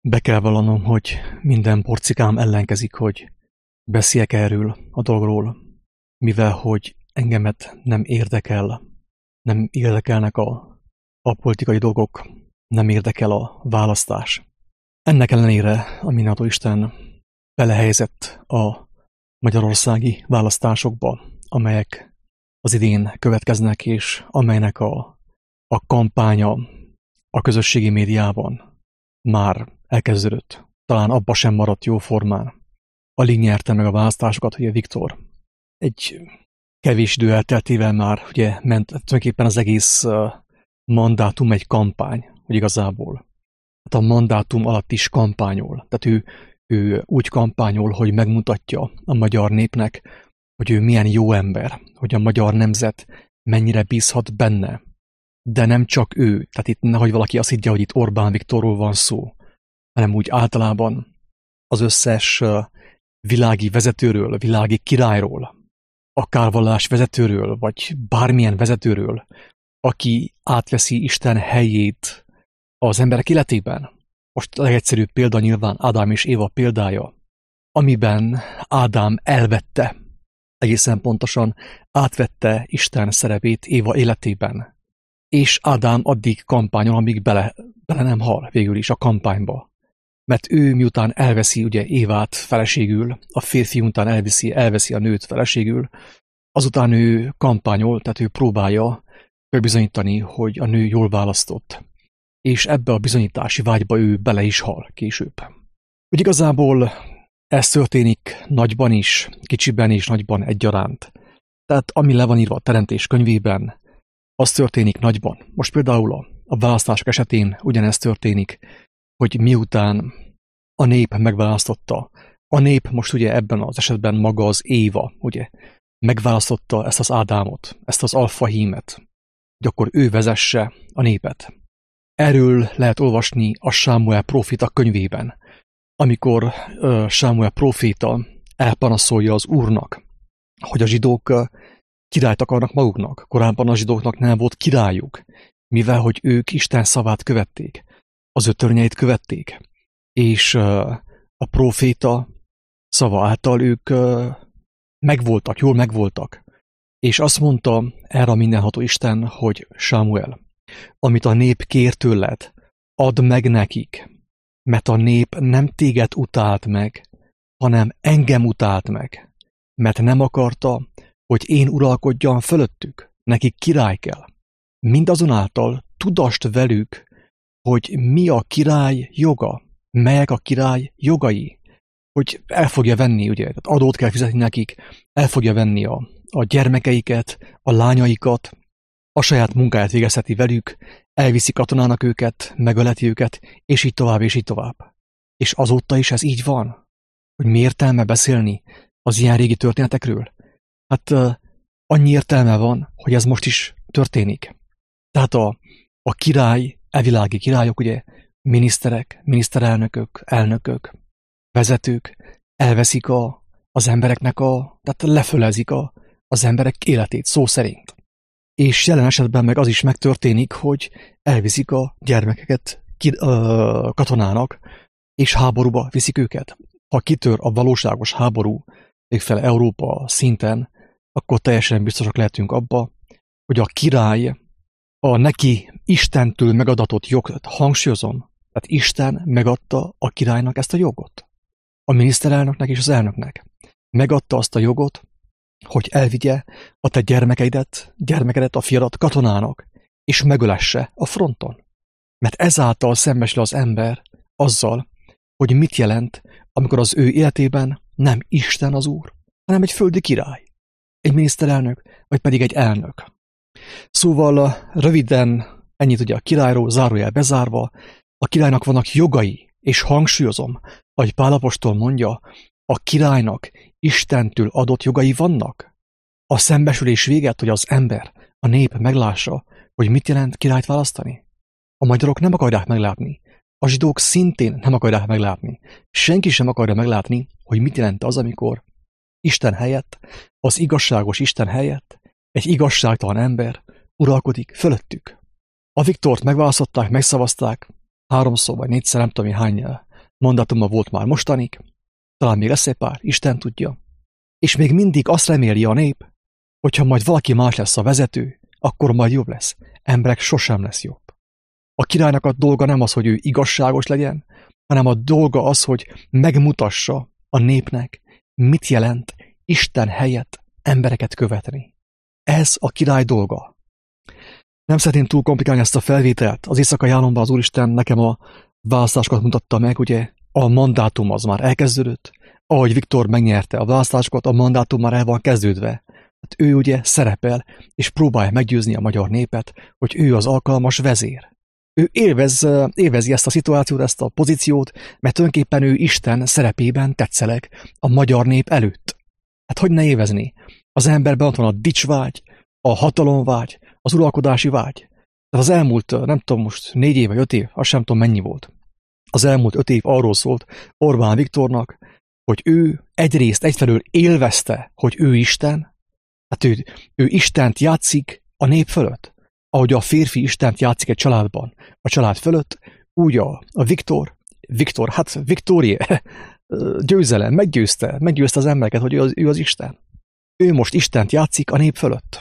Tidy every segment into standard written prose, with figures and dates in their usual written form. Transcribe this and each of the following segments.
Be kell vallanom, hogy minden porcikám ellenkezik, hogy beszéljek erről a dolgról, mivel hogy engemet nem érdekelnek a politikai dolgok, nem érdekel a választás. Ennek ellenére a mindenható Isten belehelyezett a magyarországi választásokba, amelyek az idén következnek, és amelynek a kampánya a közösségi médiában már elkezdődött. Talán abba sem maradt jóformán. Alig nyerte meg a választásokat, ugye Viktor. Egy kevés idő elteltével már ugye ment tulajdonképpen az egész mandátum egy kampány, hogy igazából. Hát a mandátum alatt is kampányol. Tehát ő úgy kampányol, hogy megmutatja a magyar népnek, hogy ő milyen jó ember, hogy a magyar nemzet mennyire bízhat benne. De nem csak ő, tehát itt nehogy valaki azt higgye, hogy itt Orbán Viktorról van szó, hanem úgy általában az összes világi vezetőről, világi királyról, akár vallás vezetőről, vagy bármilyen vezetőről, aki átveszi Isten helyét az emberek életében. Most a legegyszerűbb példa nyilván Ádám és Éva példája, amiben Ádám elvette, egészen pontosan átvette Isten szerepét Éva életében. És Ádám addig kampányol, amíg bele nem hal végül is a kampányba. Mert ő miután elveszi ugye Évát feleségül, a férfi után elveszi a nőt feleségül, azután ő kampányol, tehát ő próbálja bebizonyítani, hogy a nő jól választott. És ebbe a bizonyítási vágyba ő bele is hal később. Úgy igazából ez történik nagyban is, kicsiben és nagyban egyaránt. Tehát ami le van írva a Teremtés könyvében, az történik nagyban. Most például a választások esetén ugyanezt történik, hogy miután a nép megválasztotta, a nép most ugye ebben az esetben maga az Éva, ugye, megválasztotta ezt az Ádámot, ezt az alfahímet, hogy akkor ő vezesse a népet. Erről lehet olvasni a Sámuel próféta könyvében, amikor Sámuel próféta elpanaszolja az Úrnak, hogy a zsidók királyt akarnak maguknak. Korábban a zsidóknak nem volt királyuk, mivel hogy ők Isten szavát követték, az ő törvényeit követték, és a próféta szava által ők jól megvoltak. És azt mondta erre a mindenható Isten, hogy Sámuel, amit a nép kér tőled, add meg nekik, mert a nép nem téged utált meg, hanem engem utált meg, mert nem akarta, hogy én uralkodjam fölöttük, nekik király kell. Mindazonáltal tudast velük, hogy mi a király joga, melyek a király jogai, hogy el fogja venni, ugye, tehát adót kell fizetni nekik, el fogja venni a gyermekeiket, a lányaikat, a saját munkáját végezheti velük, elviszi katonának őket, megöleti őket, és így tovább, és így tovább. És azóta is ez így van? Hogy mi értelme beszélni az ilyen régi történetekről? Hát annyi értelme van, hogy ez most is történik. Tehát a király, evilági királyok, ugye, miniszterek, miniszterelnökök, elnökök, vezetők elveszik az embereknek tehát lefölezik az emberek életét szó szerint. És jelen esetben meg az is megtörténik, hogy elviszik a gyermekeket katonának, és háborúba viszik őket. Ha kitör a valóságos háború, végfele Európa szinten, akkor teljesen biztosak lehetünk abba, hogy a király a neki Istentől megadatott jogot, hangsúlyozom, tehát Isten megadta a királynak ezt a jogot. A miniszterelnöknek és az elnöknek. Megadta azt a jogot, hogy elvigye a te gyermekedet, a fiadat katonának, és megölesse a fronton. Mert ezáltal szembesül az ember azzal, hogy mit jelent, amikor az ő életében nem Isten az Úr, hanem egy földi király, egy miniszterelnök, vagy pedig egy elnök. Szóval röviden ennyit ugye a királyról, zárójel bezárva, a királynak vannak jogai, és hangsúlyozom, ahogy Pál apostol mondja, a királynak Istentől adott jogai vannak. A szembesülés véget, hogy az ember, a nép meglássa, hogy mit jelent királyt választani. A magyarok nem akarják meglátni, a zsidók szintén nem akarják meglátni. Senki sem akarja meglátni, hogy mit jelent az, amikor Isten helyett, az igazságos Isten helyett egy igazságtalan ember uralkodik fölöttük. A Viktort megválasztották, megszavazták, 3-szor vagy 4-szer, nem tudom hány Mandátuma volt már mostanig, talán még lesz egy pár, Isten tudja. És még mindig azt reméli a nép, hogyha majd valaki más lesz a vezető, akkor majd jobb lesz. Emberek, sosem lesz jobb. A királynak a dolga nem az, hogy ő igazságos legyen, hanem a dolga az, hogy megmutassa a népnek, mit jelent Isten helyett embereket követni. Ez a király dolga. Nem szeretném túl komplikálni ezt a felvételt. Az éjszakai álomban az Úristen nekem a választásokat mutatta meg, ugye a mandátum az már elkezdődött. Ahogy Viktor megnyerte a választásokat, a mandátum már el van kezdődve. Hát ő ugye szerepel, és próbálja meggyőzni a magyar népet, hogy ő az alkalmas vezér. Ő élvezi ezt a szituációt, ezt a pozíciót, mert tulajdonképpen ő Isten szerepében tetszeleg a magyar nép előtt. Hát hogy ne élvezni? Az emberben ott van a dicsvágy, a hatalomvágy, az uralkodási vágy. Tehát az elmúlt, nem tudom most 4 év vagy 5 év, azt sem tudom mennyi volt. Az elmúlt 5 év arról szólt Orbán Viktornak, hogy ő egyrészt egyfelől élvezte, hogy ő Isten, hát ő Istent játszik a nép fölött. Ahogy a férfi Istent játszik egy családban, a család fölött, úgy a Viktor, hát Viktória, győzelem, meggyőzte az embereket, hogy ő az Isten. Ő most Istent játszik a nép fölött.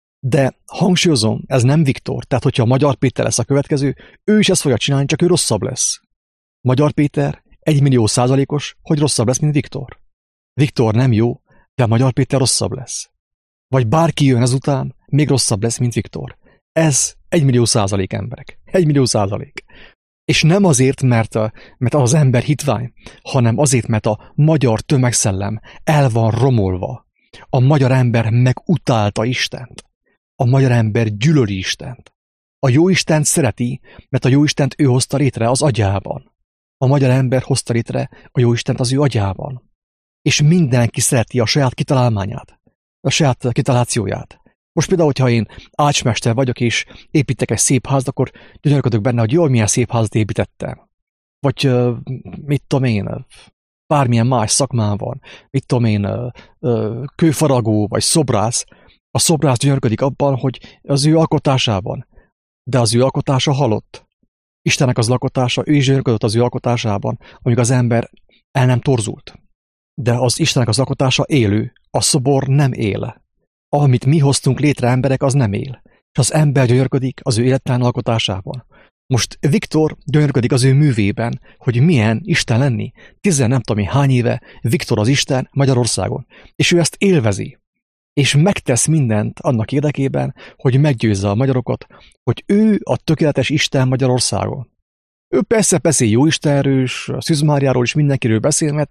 De hangsúlyozom, ez nem Viktor, tehát hogyha Magyar Péter lesz a következő, ő is ezt fogja csinálni, csak ő rosszabb lesz. Magyar Péter 1.000.000%-os, hogy rosszabb lesz, mint Viktor. Viktor nem jó, de Magyar Péter rosszabb lesz. Vagy bárki jön ezután, még rosszabb lesz, mint Viktor. Ez 1.000.000% emberek. 1.000.000%. És nem azért, mert az ember hitvány, hanem azért, mert a magyar tömegszellem el van romolva. A magyar ember megutálta Istent. A magyar ember gyűlöli Istent. A jó Istent szereti, mert a jó Istent ő hozta létre az agyában. A magyar ember hozta létre a jó Istent az ő agyában. És mindenki szereti a saját kitalálmányát, a saját kitalációját. Most például, hogyha én ácsmester vagyok, és építek egy szép házat, akkor gyönyörködök benne, hogy jól milyen szép házat építettem. Vagy mit tudom én, bármilyen más szakmán van, mit tudom én, kőfaragó, vagy szobrász. A szobrász gyönyörködik abban, hogy az ő alkotásában, de az ő alkotása halott. Istennek az alkotása, ő is gyönyörködött az ő alkotásában, amíg az ember el nem torzult. De az Istennek az alkotása élő, a szobor nem él. Amit mi hoztunk létre emberek, az nem él. És az ember gyönyörködik az ő élettelen alkotásában. Most Viktor gyönyörködik az ő művében, hogy milyen Isten lenni. 10 nem tudom hány éve Viktor az Isten Magyarországon. És ő ezt élvezi. És megtesz mindent annak érdekében, hogy meggyőzze a magyarokat, hogy ő a tökéletes Isten Magyarországon. Ő persze beszél jó Istenről, Szűz Máriáról is mindenkiről beszél, mert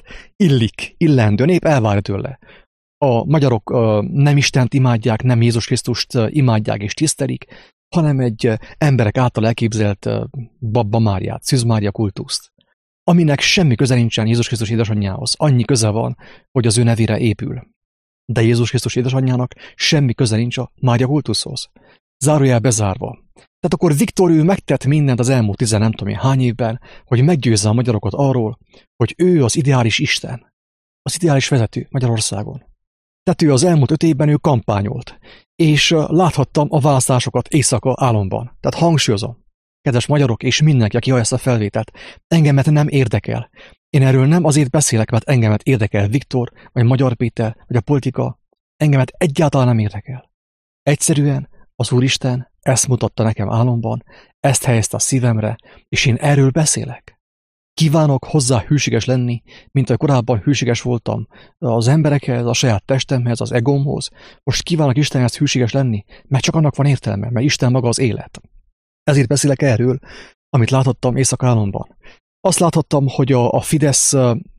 illendő nép elvárja tőle. A magyarok nem Istent imádják, nem Jézus Krisztust imádják és tisztelik, hanem egy emberek által elképzelt Babba Máriát, Szűz Mária kultuszt, aminek semmi köze nincsen Jézus Krisztus édesanyjához. Annyi köze van, hogy az ő nevére épül. De Jézus Krisztus édesanyjának semmi köze nincs a Mária kultuszhoz. Zárójel bezárva. Tehát akkor Viktor ő megtett mindent az elmúlt 10 nem tudom hány évben, hogy meggyőzze a magyarokat arról, hogy ő az ideális Isten, az ideális vezető Magyarországon. Tehát ő az elmúlt 5 évben ő kampányolt, és láthattam a választásokat éjszaka álomban. Tehát hangsúlyozom, kedves magyarok és mindenki, aki hallja ezt a felvételt, engemet nem érdekel. Én erről nem azért beszélek, mert engemet érdekel Viktor, vagy Magyar Péter, vagy a politika. Engemet egyáltalán nem érdekel. Egyszerűen az Úristen ezt mutatta nekem álomban, ezt helyezte a szívemre, és én erről beszélek. Kívánok hozzá hűséges lenni, mint ahogy korábban hűséges voltam az emberekhez, a saját testemhez, az egómhoz. Most kívánok Istenhez hűséges lenni, mert csak annak van értelme, mert Isten maga az élet. Ezért beszélek erről, amit láthattam éjszakálomban. Azt láthattam, hogy a Fidesz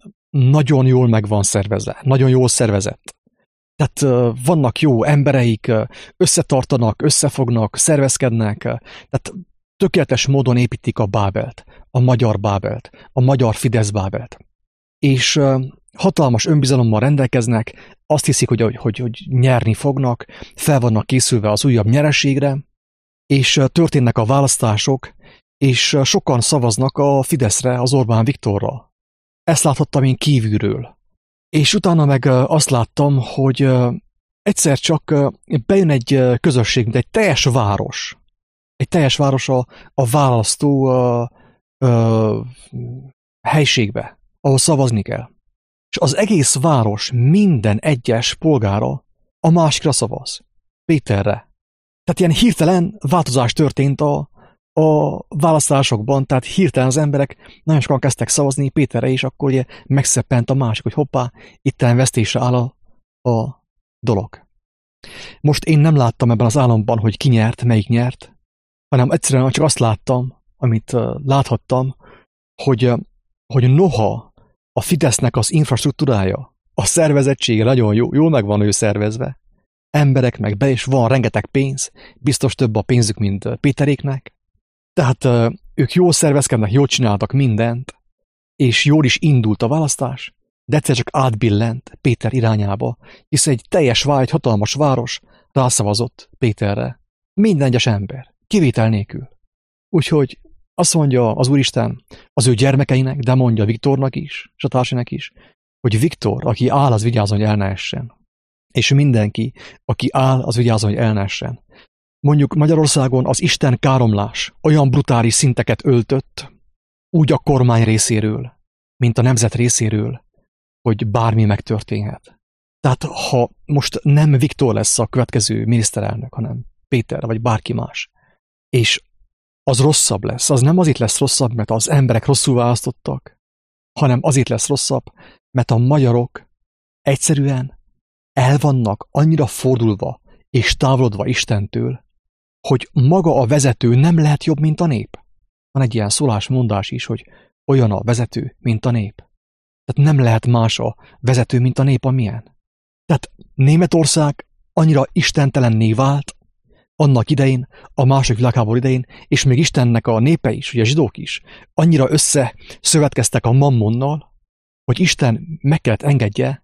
nagyon jól meg van szervezve, nagyon jól szervezett. Tehát vannak jó embereik, összetartanak, összefognak, szervezkednek, tehát tökéletes módon építik a Bábelt, a magyar Bábelt, a magyar Fidesz Bábelt. És hatalmas önbizalommal rendelkeznek, azt hiszik, hogy nyerni fognak, fel vannak készülve az újabb nyereségre, és történnek a választások, és sokan szavaznak a Fideszre, az Orbán Viktorra. Ezt láthattam én kívülről. És utána meg azt láttam, hogy egyszer csak bejön egy közösség, mint egy teljes város. Egy teljes város a választó helységbe, ahol szavazni kell. És az egész város minden egyes polgára a másikra szavaz. Péterre. Tehát ilyen hirtelen változás történt a választásokban, tehát hirtelen az emberek nagyon sokan kezdtek szavazni Péterre, és akkor ugye megszeppent a másik, hogy hoppá, itten vesztésre áll a dolog. Most én nem láttam ebben az államban, hogy ki nyert, melyik nyert, hanem egyszerűen csak azt láttam, amit láthattam, hogy noha a Fidesznek az infrastruktúrája, a szervezettsége nagyon jól meg van ő szervezve, emberek meg be, és van rengeteg pénz, biztos több a pénzük, mint Péteréknek, tehát ők jól szervezkednek, jól csináltak mindent, és jól is indult a választás, de egyszer csak átbillent Péter irányába, hisz egy teljes egy hatalmas város rászavazott Péterre. Minden egyes ember, kivétel nélkül. Úgyhogy azt mondja az Úristen az ő gyermekeinek, de mondja Viktornak is, és a társainak is, hogy Viktor, aki áll, az vigyázzon, hogy el ne essen. És mindenki, aki áll, az vigyázzon, hogy el ne essen. Mondjuk Magyarországon az Isten káromlás olyan brutális szinteket öltött, úgy a kormány részéről, mint a nemzet részéről, hogy bármi megtörténhet. Tehát ha most nem Viktor lesz a következő miniszterelnök, hanem Péter, vagy bárki más, és az rosszabb lesz, az nem azért lesz rosszabb, mert az emberek rosszul választottak, hanem azért lesz rosszabb, mert a magyarok egyszerűen el vannak annyira fordulva és távolodva Istentől, hogy maga a vezető nem lehet jobb, mint a nép. Van egy ilyen szólásmondás is, hogy olyan a vezető, mint a nép. Tehát nem lehet más a vezető, mint a nép, amilyen. Tehát Németország annyira istentelenné vált annak idején, a második világháború idején, és még Istennek a népe is, ugye a zsidók is, annyira összeszövetkeztek a mammonnal, hogy Isten meg kellett engedje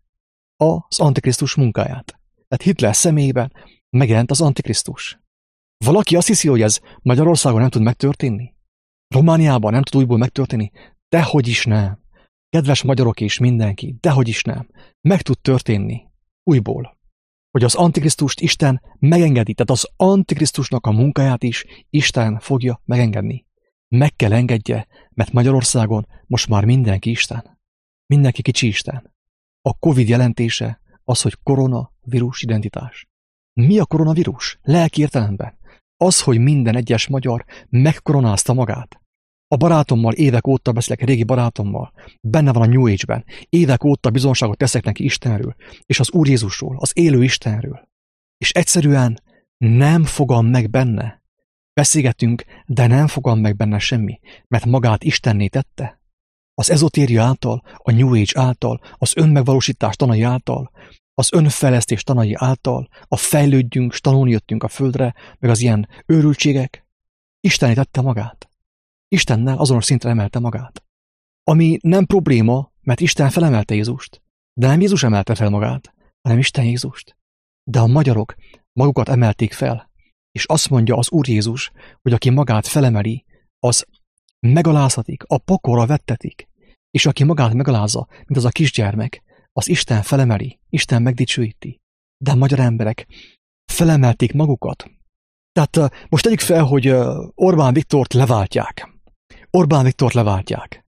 az Antikrisztus munkáját. Tehát Hitler személyében megjelent az Antikrisztus. Valaki azt hiszi, hogy ez Magyarországon nem tud megtörténni? Romániában nem tud újból megtörténni? Dehogy is nem. Kedves magyarok és mindenki, dehogy is nem. Meg tud történni újból. Hogy az Antikrisztust Isten megengedi, tehát az Antikrisztusnak a munkáját is Isten fogja megengedni. Meg kell engedje, mert Magyarországon most már mindenki Isten. Mindenki kicsi Isten. A Covid jelentése az, hogy koronavírus identitás. Mi a koronavírus? Lelki értelemben. Az, hogy minden egyes magyar megkoronázta magát. A barátommal évek óta beszélek, régi barátommal, benne van a New Age-ben. Évek óta bizonságot teszek neki Istenről, és az Úr Jézusról, az élő Istenről. És egyszerűen nem fogam meg benne. Beszélgetünk, de nem fogam meg benne semmi, mert magát Istenné tette. Az ezotéria által, a New Age által, az önmegvalósítás tanai által, az önfejlesztés tanai által, a fejlődjünk, s tanulni jöttünk a földre, meg az ilyen őrültségek, Istenné tette magát. Istennel azonos szintre emelte magát. Ami nem probléma, mert Isten felemelte Jézust, de nem Jézus emelte fel magát, hanem Isten Jézust. De a magyarok magukat emelték fel, és azt mondja az Úr Jézus, hogy aki magát felemeli, az megalázhatik, a pokolra vettetik, és aki magát megalázza, mint az a kisgyermek, az Isten felemeli, Isten megdicsőíti. De a magyar emberek felemelték magukat. Tehát most tegyük fel, hogy Orbán Viktort leváltják. Orbán Viktort leváltják.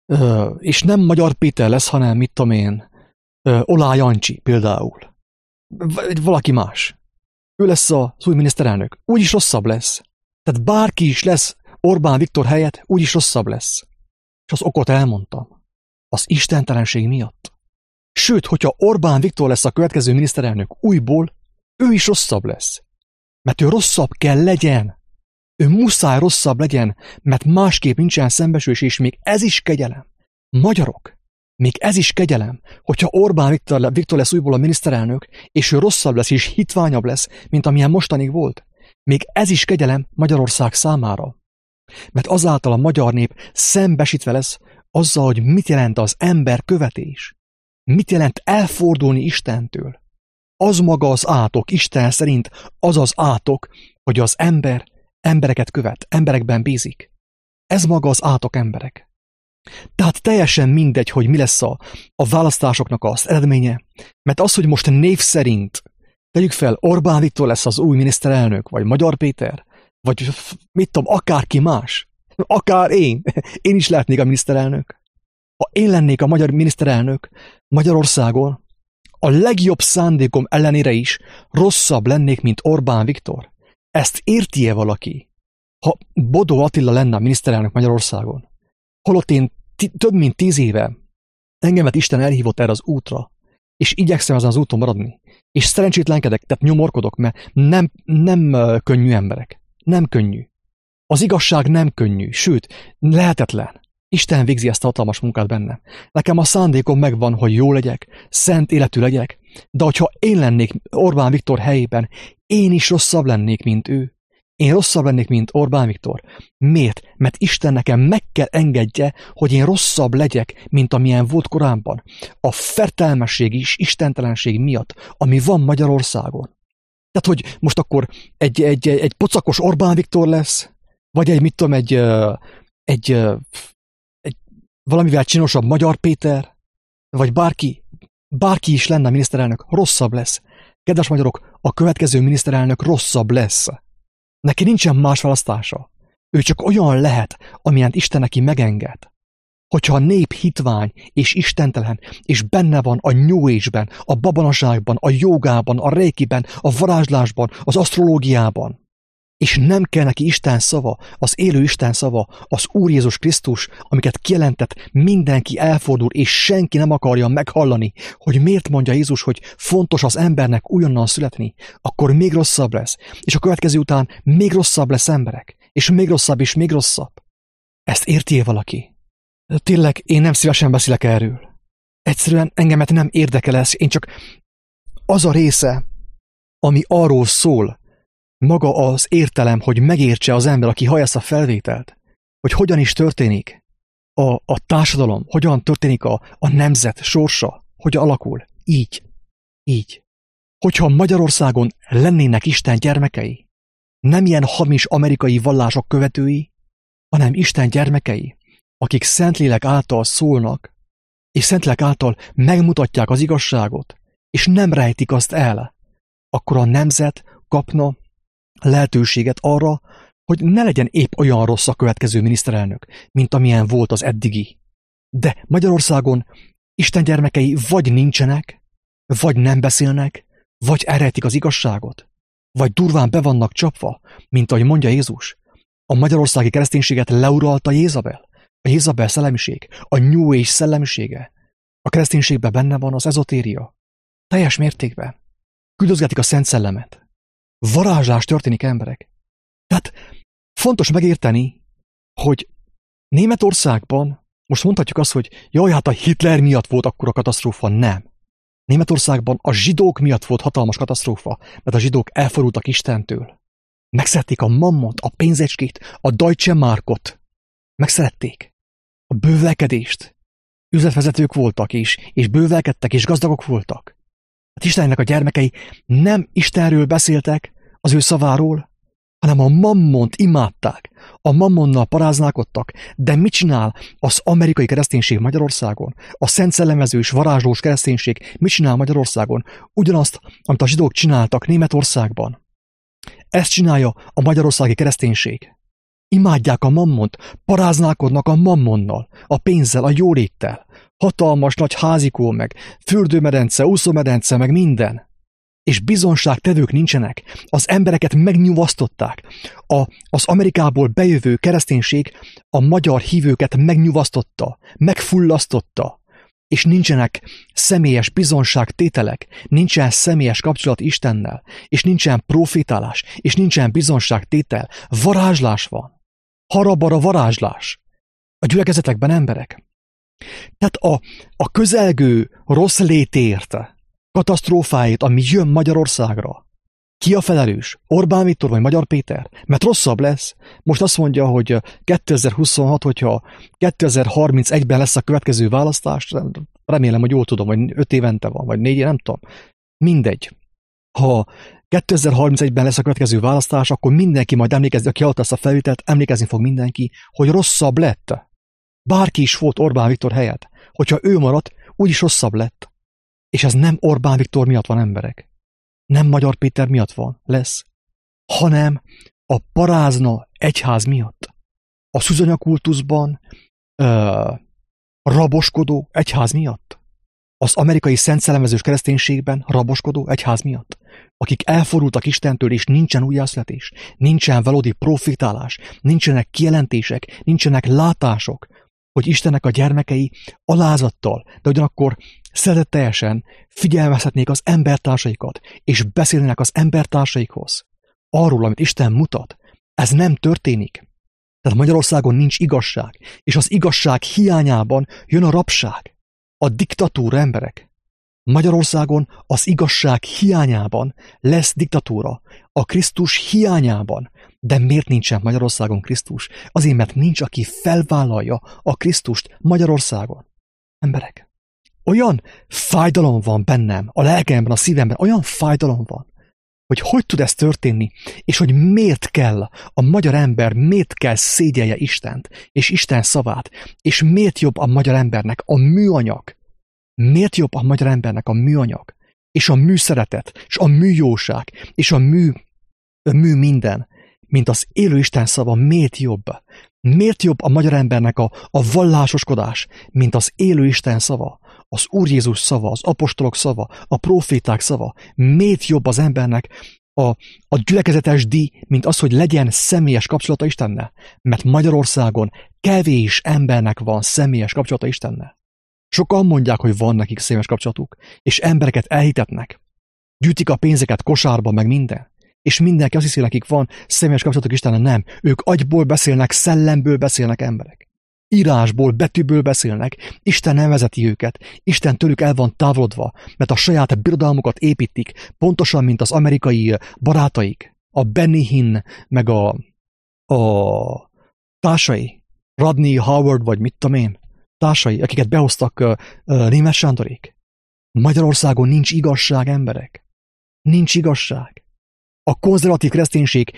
És nem Magyar Péter lesz, hanem mit tudom én, Olá Jancsi például. Vagy valaki más. Ő lesz az új miniszterelnök. Úgyis rosszabb lesz. Tehát bárki is lesz Orbán Viktor helyett, úgyis rosszabb lesz. És az okot elmondtam. Az istentelenség miatt. Sőt, hogyha Orbán Viktor lesz a következő miniszterelnök újból, ő is rosszabb lesz. Mert ő rosszabb kell legyen. Ő muszáj rosszabb legyen, mert másképp nincsen szembesülés, és még ez is kegyelem. Magyarok, még ez is kegyelem, hogyha Orbán Viktor lesz újból a miniszterelnök, és ő rosszabb lesz, és hitványabb lesz, mint amilyen mostanig volt. Még ez is kegyelem Magyarország számára. Mert azáltal a magyar nép szembesítve lesz azzal, hogy mit jelent az ember követés. Mit jelent elfordulni Istentől. Az maga az átok, Isten szerint az az átok, hogy az ember embereket követ, emberekben bízik. Ez maga az átok emberek. Tehát teljesen mindegy, hogy mi lesz a választásoknak az eredménye, mert az, hogy most név szerint tegyük fel, Orbán Viktor lesz az új miniszterelnök, vagy Magyar Péter, vagy mit tudom, akárki más, akár én is lehetnék a miniszterelnök. Ha én lennék a magyar miniszterelnök Magyarországon, a legjobb szándékom ellenére is rosszabb lennék, mint Orbán Viktor. Ezt érti-e valaki? Ha Bodó Attila lenne a miniszterelnök Magyarországon, holott én több mint 10 éve engemet Isten elhívott erre az útra, és igyekszem ezen az úton maradni, és szerencsétlenkedek, tehát nyomorkodok, mert nem könnyű emberek. Nem könnyű. Az igazság nem könnyű, sőt, lehetetlen. Isten végzi ezt a hatalmas munkát bennem. Nekem a szándékom megvan, hogy jó legyek, szent életű legyek, de hogyha én lennék Orbán Viktor helyében, én is rosszabb lennék, mint ő. Én rosszabb lennék, mint Orbán Viktor. Miért? Mert Isten nekem meg kell engedje, hogy én rosszabb legyek, mint amilyen volt korábban. A fertelmesség és istentelenség miatt, ami van Magyarországon. Tehát, hogy most akkor egy pocakos Orbán Viktor lesz, vagy egy valamivel csinosabb Magyar Péter, vagy bárki is lenne a miniszterelnök, rosszabb lesz. Kedves magyarok, a következő miniszterelnök rosszabb lesz. Neki nincsen más választása. Ő csak olyan lehet, amilyen Isten neki megenged. Hogyha a nép hitvány és istentelen, és benne van a New Age-ben, a babonaságban, a jogában, a reikiben, a varázslásban, az asztrológiában, és nem kell neki Isten szava, az élő Isten szava, az Úr Jézus Krisztus, amiket kijelentett, mindenki elfordul, és senki nem akarja meghallani, hogy miért mondja Jézus, hogy fontos az embernek újonnan születni, akkor még rosszabb lesz, és a következő után még rosszabb lesz emberek, és még rosszabb, és még rosszabb. Ezt érti-e valaki? Tényleg én nem szívesen beszélek erről. Egyszerűen engemet nem érdekel ez, én csak az a része, ami arról szól, maga az értelem, hogy megértse az ember, aki hallja ezt a felvételt, hogy hogyan is történik a társadalom, hogyan történik a nemzet sorsa, hogyan alakul. Így. Hogyha Magyarországon lennének Isten gyermekei, nem ilyen hamis amerikai vallások követői, hanem Isten gyermekei, akik Szentlélek által szólnak, és Szentlélek által megmutatják az igazságot, és nem rejtik azt el, akkor a nemzet kapna lehetőséget arra, hogy ne legyen épp olyan rossz a következő miniszterelnök, mint amilyen volt az eddigi. De Magyarországon Isten gyermekei vagy nincsenek, vagy nem beszélnek, vagy elrejtik az igazságot, vagy durván be vannak csapva, mint ahogy mondja Jézus. A magyarországi kereszténységet leuralta Jézabel, a Jézabel szellemiség, a New Age szellemisége. A kereszténységben benne van az ezotéria. Teljes mértékben. Küldözgetik a Szent Szellemet. Varázslás történik, emberek. Tehát fontos megérteni, hogy Németországban, most mondhatjuk azt, hogy jaj, hát a Hitler miatt volt akkora katasztrófa, nem. Németországban a zsidók miatt volt hatalmas katasztrófa, mert a zsidók elfordultak Istentől. Megszerették a mammont, a pénzecskét, a Deutsche Markot. Megszerették a bővelkedést. Üzletvezetők voltak és bővelkedtek, és gazdagok voltak. Hát Istennek a gyermekei nem Istenről beszéltek, az ő szaváról, hanem a mammont imádták, a mammonnal paráználkodtak, de mit csinál az amerikai kereszténység Magyarországon? A szent szellemezős, varázslós kereszténység mit csinál Magyarországon? Ugyanazt, amit a zsidók csináltak Németországban. Ezt csinálja a magyarországi kereszténység. Imádják a mammont, paráználkodnak a mammonnal, a pénzzel, a jóléttel. Hatalmas nagy házikó, meg fürdőmedence, úszómedence, meg minden. És bizonságtevők nincsenek. Az embereket megnyugasztották. Az Amerikából bejövő kereszténység a magyar hívőket megnyugasztotta, megfullasztotta. És nincsenek személyes bizonságtételek, nincsen személyes kapcsolat Istennel, és nincsen profétálás, és nincsen bizonságtétel. Varázslás van. Harabara varázslás. A gyülekezetekben emberek. Tehát a közelgő rossz létért, katasztrófáért, ami jön Magyarországra. Ki a felelős? Orbán Viktor vagy Magyar Péter? Mert rosszabb lesz. Most azt mondja, hogy 2026, hogyha 2031-ben lesz a következő választás, remélem, hogy jól tudom, vagy 5 évente van, vagy 4, nem tudom. Mindegy. Ha 2031-ben lesz a következő választás, akkor mindenki majd emlékezni, aki adta ezt a felvételt, emlékezni fog mindenki, hogy rosszabb lett. Bárki is volt Orbán Viktor helyett. Hogyha ő maradt, úgyis rosszabb lett. És ez nem Orbán Viktor miatt van, emberek. Nem Magyar Péter miatt lesz, hanem a parázna egyház miatt. A szuzanyakultuszban Raboskodó egyház miatt? Az amerikai szentszellemezős kereszténységben raboskodó egyház miatt? Akik elfordultak Istentől, és nincsen újjászületés, nincsen valódi profitálás, nincsenek kijelentések, nincsenek látások, hogy Istennek a gyermekei alázattal, de ugyanakkor szeretetteljesen figyelmezhetnék az embertársaikat, és beszélnének az embertársaikhoz arról, amit Isten mutat. Ez nem történik. Tehát Magyarországon nincs igazság, és az igazság hiányában jön a rabság, a diktatúra, emberek. Magyarországon az igazság hiányában lesz diktatúra, a Krisztus hiányában. De miért nincsen Magyarországon Krisztus? Azért, mert nincs, aki felvállalja a Krisztust Magyarországon. Emberek, olyan fájdalom van bennem, a lelkemben, a szívemben, olyan fájdalom van, hogy tud ez történni, és hogy miért kell a magyar ember, miért kell szégyelje Istent, és Isten szavát, és miért jobb a magyar embernek a műanyag, miért jobb a magyar embernek a műanyag, és a műszeretet, és a műjóság, és a mű minden, mint az élő Isten szava, miért jobb? Miért jobb a magyar embernek a vallásoskodás, mint az élő Isten szava, az Úr Jézus szava, az apostolok szava, a proféták szava? Miért jobb az embernek a gyülekezetes díj, mint az, hogy legyen személyes kapcsolata Istennel? Mert Magyarországon kevés embernek van személyes kapcsolata Istennel. Sokan mondják, hogy van nekik személyes kapcsolatuk, és embereket elhitetnek. Gyűjtik a pénzeket kosárba, meg minden. És mindenki azt hiszi, nekik van személyes kapcsolatok Istennel. Nem. Ők agyból beszélnek, szellemből beszélnek emberek. Írásból, betűből beszélnek. Isten nem vezeti őket. Isten tőlük el van távolodva, mert a saját birodalmukat építik, pontosan, mint az amerikai barátaik. A Benny Hinn, meg a társai, Rodney Howard, vagy mit tudom én, társai, akiket behoztak Németh Sándorék. Magyarországon nincs igazság, emberek. Nincs igazság. A konzervatív kereszténység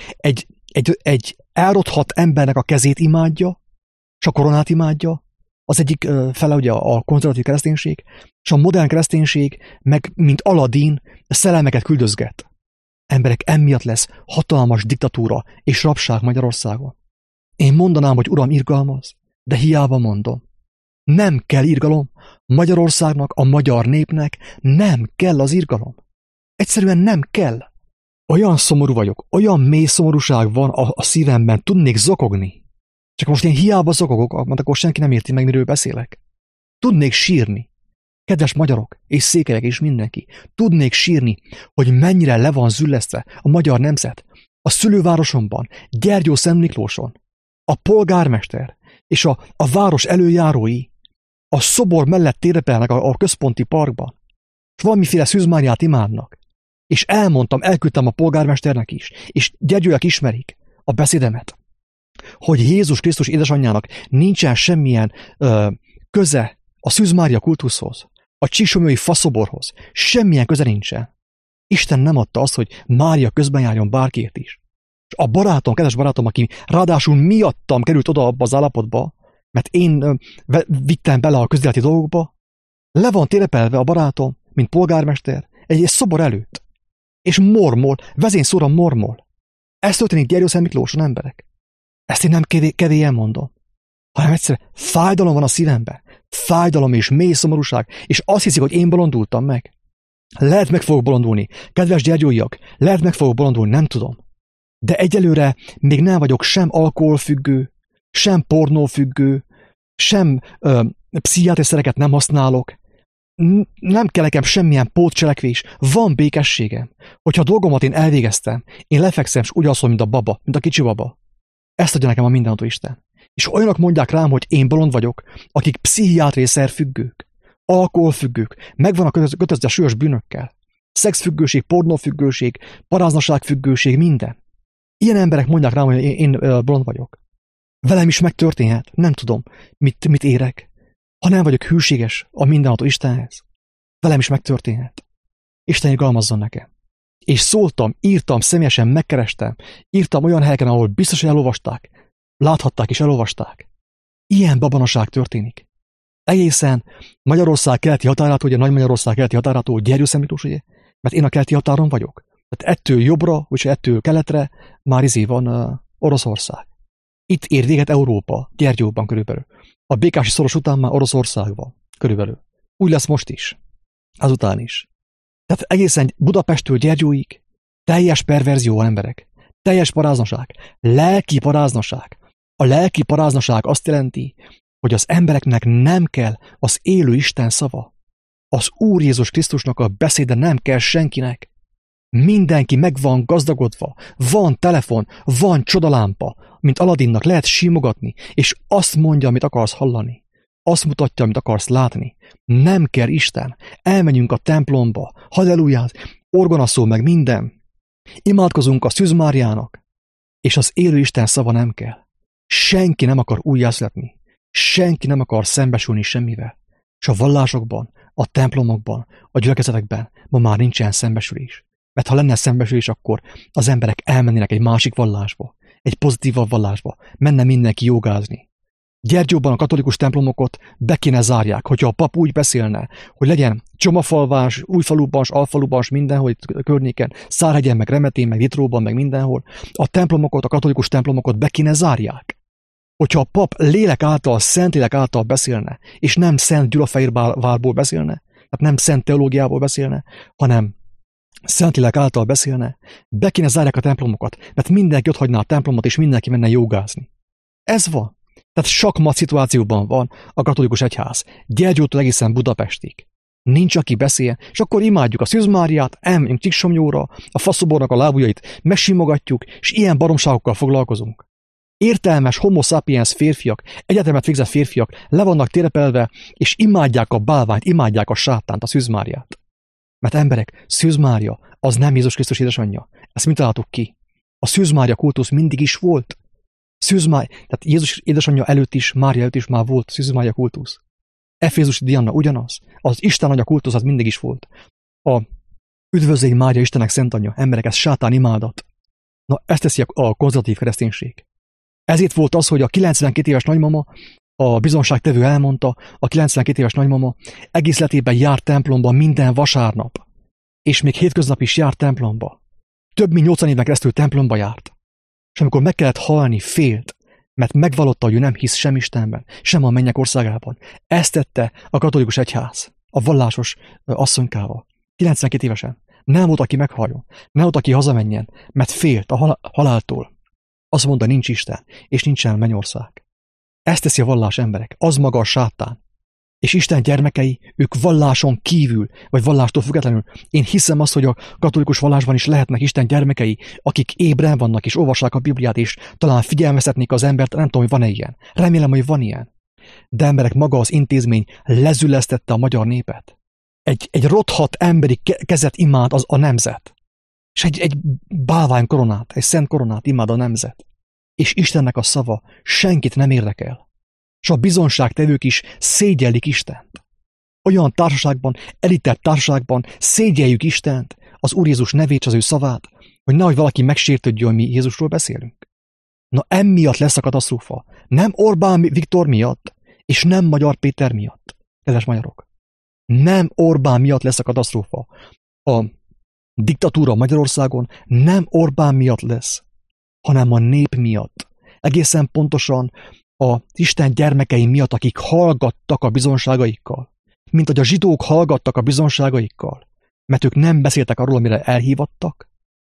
egy elrothadt embernek a kezét imádja, és a koronát imádja, az egyik fele ugye a konzervatív kereszténység, és a modern kereszténység meg, mint Aladin, szellemeket küldözget. Emberek, emiatt lesz hatalmas diktatúra és rabság Magyarországon. Én mondanám, hogy Uram, irgalmaz, de hiába mondom. Nem kell irgalom. Magyarországnak, a magyar népnek nem kell az irgalom. Egyszerűen nem kell. Olyan szomorú vagyok, olyan mély szomorúság van a szívemben, tudnék zokogni. Csak most én hiába zokogok, mert akkor senki nem érti meg, miről beszélek. Tudnék sírni. Kedves magyarok, és székelyek, és mindenki. Tudnék sírni, hogy mennyire le van züllesztve a magyar nemzet. A szülővárosomban, Gyergyó-Szent Miklóson, a polgármester és a város előjárói a szobor mellett térepelnek a központi parkban, és valamiféle Szűz Máriát imádnak. És elküldtem a polgármesternek is, és Gyergyóiak ismerik a beszédemet, hogy Jézus Krisztus édesanyjának nincsen semmilyen köze a Szűz Mária kultuszhoz, a Csíksomlyói faszoborhoz, semmilyen köze nincsen. Isten nem adta azt, hogy Mária közben járjon bárkiért is. És a barátom, kedves barátom, aki ráadásul miattam került oda abba az állapotba, mert én vittem bele a közéleti dolgokba, le van térepelve a barátom, mint polgármester, egy szobor előtt. És mormol, vezényszóra mormol. Ez történik Gyergyó-Szent Miklóson, emberek. Ezt én nem kevélyen mondom, hanem egyszerűen fájdalom van a szívemben. Fájdalom és mély szomorúság, és azt hiszik, hogy én bolondultam meg. Lehet meg fogok bolondulni. Kedves gyergyóiak, lehet meg fogok bolondulni, nem tudom. De egyelőre még nem vagyok sem alkoholfüggő, sem pornófüggő, sem pszichiátriai szereket nem használok. Nem kell nekem semmilyen pótcselekvés, van békességem. Hogyha a dolgomat én elvégeztem, én lefekszem, és úgy alszom, mint a baba, mint a kicsi baba. Ezt adja nekem a mindenható Isten. És olyanok mondják rám, hogy én bolond vagyok, akik pszichiátriai szerfüggők, alkoholfüggők, megvan a kötözve súlyos bűnökkel. Szexfüggőség, pornófüggőség, paráznaságfüggőség, minden. Ilyen emberek mondják rám, hogy én bolond vagyok. Velem is megtörténhet, nem tudom, mit érek. Ha nem vagyok hűséges a mindenható Istenhez, velem is megtörténhet. Isten irgalmazzon nekem. És szóltam, írtam, személyesen megkerestem, írtam olyan helyeken, ahol biztos, hogy elolvasták, láthatták és elolvasták. Ilyen babonaság történik. Egészen Magyarország keleti határától, ugye Nagy-Magyarország keleti határától, Gyergyó-Szent Miklós, ugye? Mert én a keleti határon vagyok. Tehát ettől jobbra, vagy ettől keletre már van Oroszország. Itt ér véget Európa, Gyergyóban körülbelül. A Békási szoros után már Oroszországban, körülbelül. Úgy lesz most is. Azután is. Tehát egészen Budapesttől Gyergyóig teljes perverzió emberek. Teljes paráznaság. Lelki paráznaság. A lelki paráznaság azt jelenti, hogy az embereknek nem kell az élő Isten szava. Az Úr Jézus Krisztusnak a beszéde nem kell senkinek. Mindenki meg van gazdagodva, van telefon, van csodalámpa, mint Aladinnak lehet simogatni, és azt mondja, amit akarsz hallani. Azt mutatja, amit akarsz látni. Nem kell Isten. Elmegyünk a templomba, halleluját, orgonaszó meg minden. Imádkozunk a Szűz Máriának, és az élő Isten szava nem kell. Senki nem akar újjászületni. Senki nem akar szembesülni semmivel. És a vallásokban, a templomokban, a gyülekezetekben ma már nincsen szembesülés. Mert ha lenne szembesülés, akkor az emberek elmennének egy másik vallásba, egy pozitívabb vallásba, menne mindenki jogázni. Gyergyóban a katolikus templomokat be kéne zárják, hogyha a pap úgy beszélne, hogy legyen Csomafalván, Újfaluban, Alfaluban, mindenhol környéken, Szárhegyen, meg Remetén, meg Vitróban, meg mindenhol, a templomokat, a katolikus templomokat be kéne zárják. Hogyha a pap lélek által, szentlélek által beszélne, és nem Szent Gyulafehérvárból beszélne, tehát nem szent teológiából beszélne, hanem szentlélek által beszélne, be kéne zárják a templomokat, mert mindenki ott hagyná a templomot, és mindenki menne jogázni. Ez van. Tehát sakmat szituációban van a katolikus egyház. Gyergyótól egészen Budapestig. Nincs, aki beszél, és akkor imádjuk a Szűz Máriát, elmegyünk Csíksomlyóra, a faszobornak a lábujjait megsimogatjuk, és ilyen baromságokkal foglalkozunk. Értelmes homo sapiens férfiak, egyetemet végzett férfiak le vannak térepelve, és imádják a bálványt, imádják a sátánt, a Szűz Máriát. Mert emberek, Szűz Mária az nem Jézus Krisztus édesanyja. Ezt mit találtuk ki? A Szűz Mária kultusz mindig is volt. Tehát Jézus édesanyja előtt is, Mária előtt is már volt Szűz Mária kultusz. Efézusi Diana ugyanaz. Az Isten anya kultusz az mindig is volt. A üdvözlégy Mária Istennek szent anyja, emberek, ez sátán imádat. Na, ezt teszi a konzervatív kereszténység. Ezért volt az, hogy a 92 éves nagymama, a bizonságtevő elmondta, a 92 éves nagymama egész életében járt templomba minden vasárnap. És még hétköznap is járt templomba. Több mint 80 éven keresztül templomba járt. És amikor meg kellett halni, félt, mert megvallotta, hogy ő nem hisz sem Istenben, sem a mennyek országában. Ezt tette a katolikus egyház, a vallásos asszonykával. 92 évesen. Nem volt, aki meghalljon, nem volt, aki hazamenjen, mert félt a haláltól. Azt mondta, nincs Isten, és nincsen mennyország. Ezt teszi a vallás emberek, az maga a sátán. És Isten gyermekei, ők valláson kívül, vagy vallástól függetlenül. Én hiszem azt, hogy a katolikus vallásban is lehetnek Isten gyermekei, akik ébren vannak, és olvassák a Bibliát, és talán figyelmeztetnék az embert, nem tudom, hogy van-e ilyen. Remélem, hogy van ilyen. De emberek, maga az intézmény lezülesztette a magyar népet. Egy rothadt emberi kezet imád az a nemzet. És egy bálvány koronát, egy szent koronát imád a nemzet. És Istennek a szava senkit nem érdekel. És a bizonságtevők is szégyellik Istent. Olyan társaságban, elitett társaságban szégyeljük Istent, az Úr Jézus nevét, az ő szavát, hogy nehogy valaki megsértődjön, hogy mi Jézusról beszélünk. Na, emiatt lesz a katasztrófa. Nem Orbán Viktor miatt, és nem Magyar Péter miatt. Kedves magyarok. Nem Orbán miatt lesz a katasztrófa. A diktatúra Magyarországon nem Orbán miatt lesz, hanem a nép miatt. Egészen pontosan az Isten gyermekei miatt, akik hallgattak a bizonságaikkal. Mint hogy a zsidók hallgattak a bizonságaikkal, mert ők nem beszéltek arról, amire elhívattak,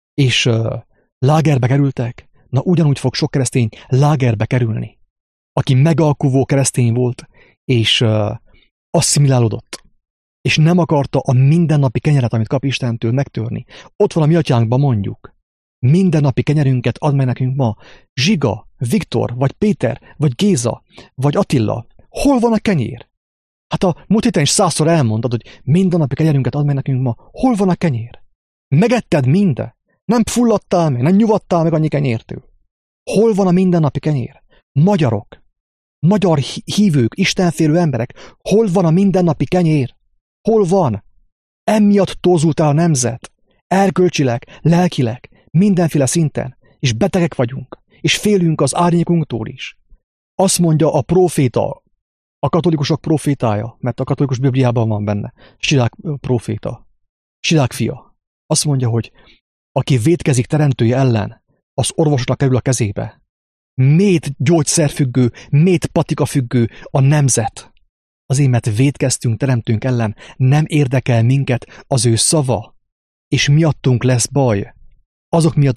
és lágerbe kerültek. Na, ugyanúgy fog sok keresztény lágerbe kerülni, aki megalkuvó keresztény volt, és asszimilálódott, és nem akarta a mindennapi kenyeret, amit kap Istentől, megtörni. Ott van a mi atyánkban, mondjuk. Mindennapi kenyerünket add meg nekünk ma. Zsiga, Viktor, vagy Péter, vagy Géza, vagy Attila. Hol van a kenyér? Hát a múlt héten is 100-szor elmondod, hogy mindennapi kenyerünket add meg nekünk ma. Hol van a kenyér? Megetted minden? Nem fulladtál meg, nem nyugodtál meg annyi kenyértől. Hol van a mindennapi kenyér? Magyarok, magyar hívők, istenfélő emberek, hol van a mindennapi kenyér? Hol van? Emiatt torzult el a nemzet. Erkölcsileg, lelkileg, mindenféle szinten, és betegek vagyunk, és félünk az árnyékunktól is. Azt mondja a próféta, a katolikusok prófétája, mert a katolikus Bibliában van benne, Sirák próféta, Sirák fia. Azt mondja, hogy aki vétkezik teremtője ellen, az orvosnak kerül a kezébe. Miért gyógyszerfüggő, miért patikafüggő a nemzet? Azért, mert vétkeztünk teremtünk ellen, nem érdekel minket az ő szava, és miattunk lesz baj. Azok miatt,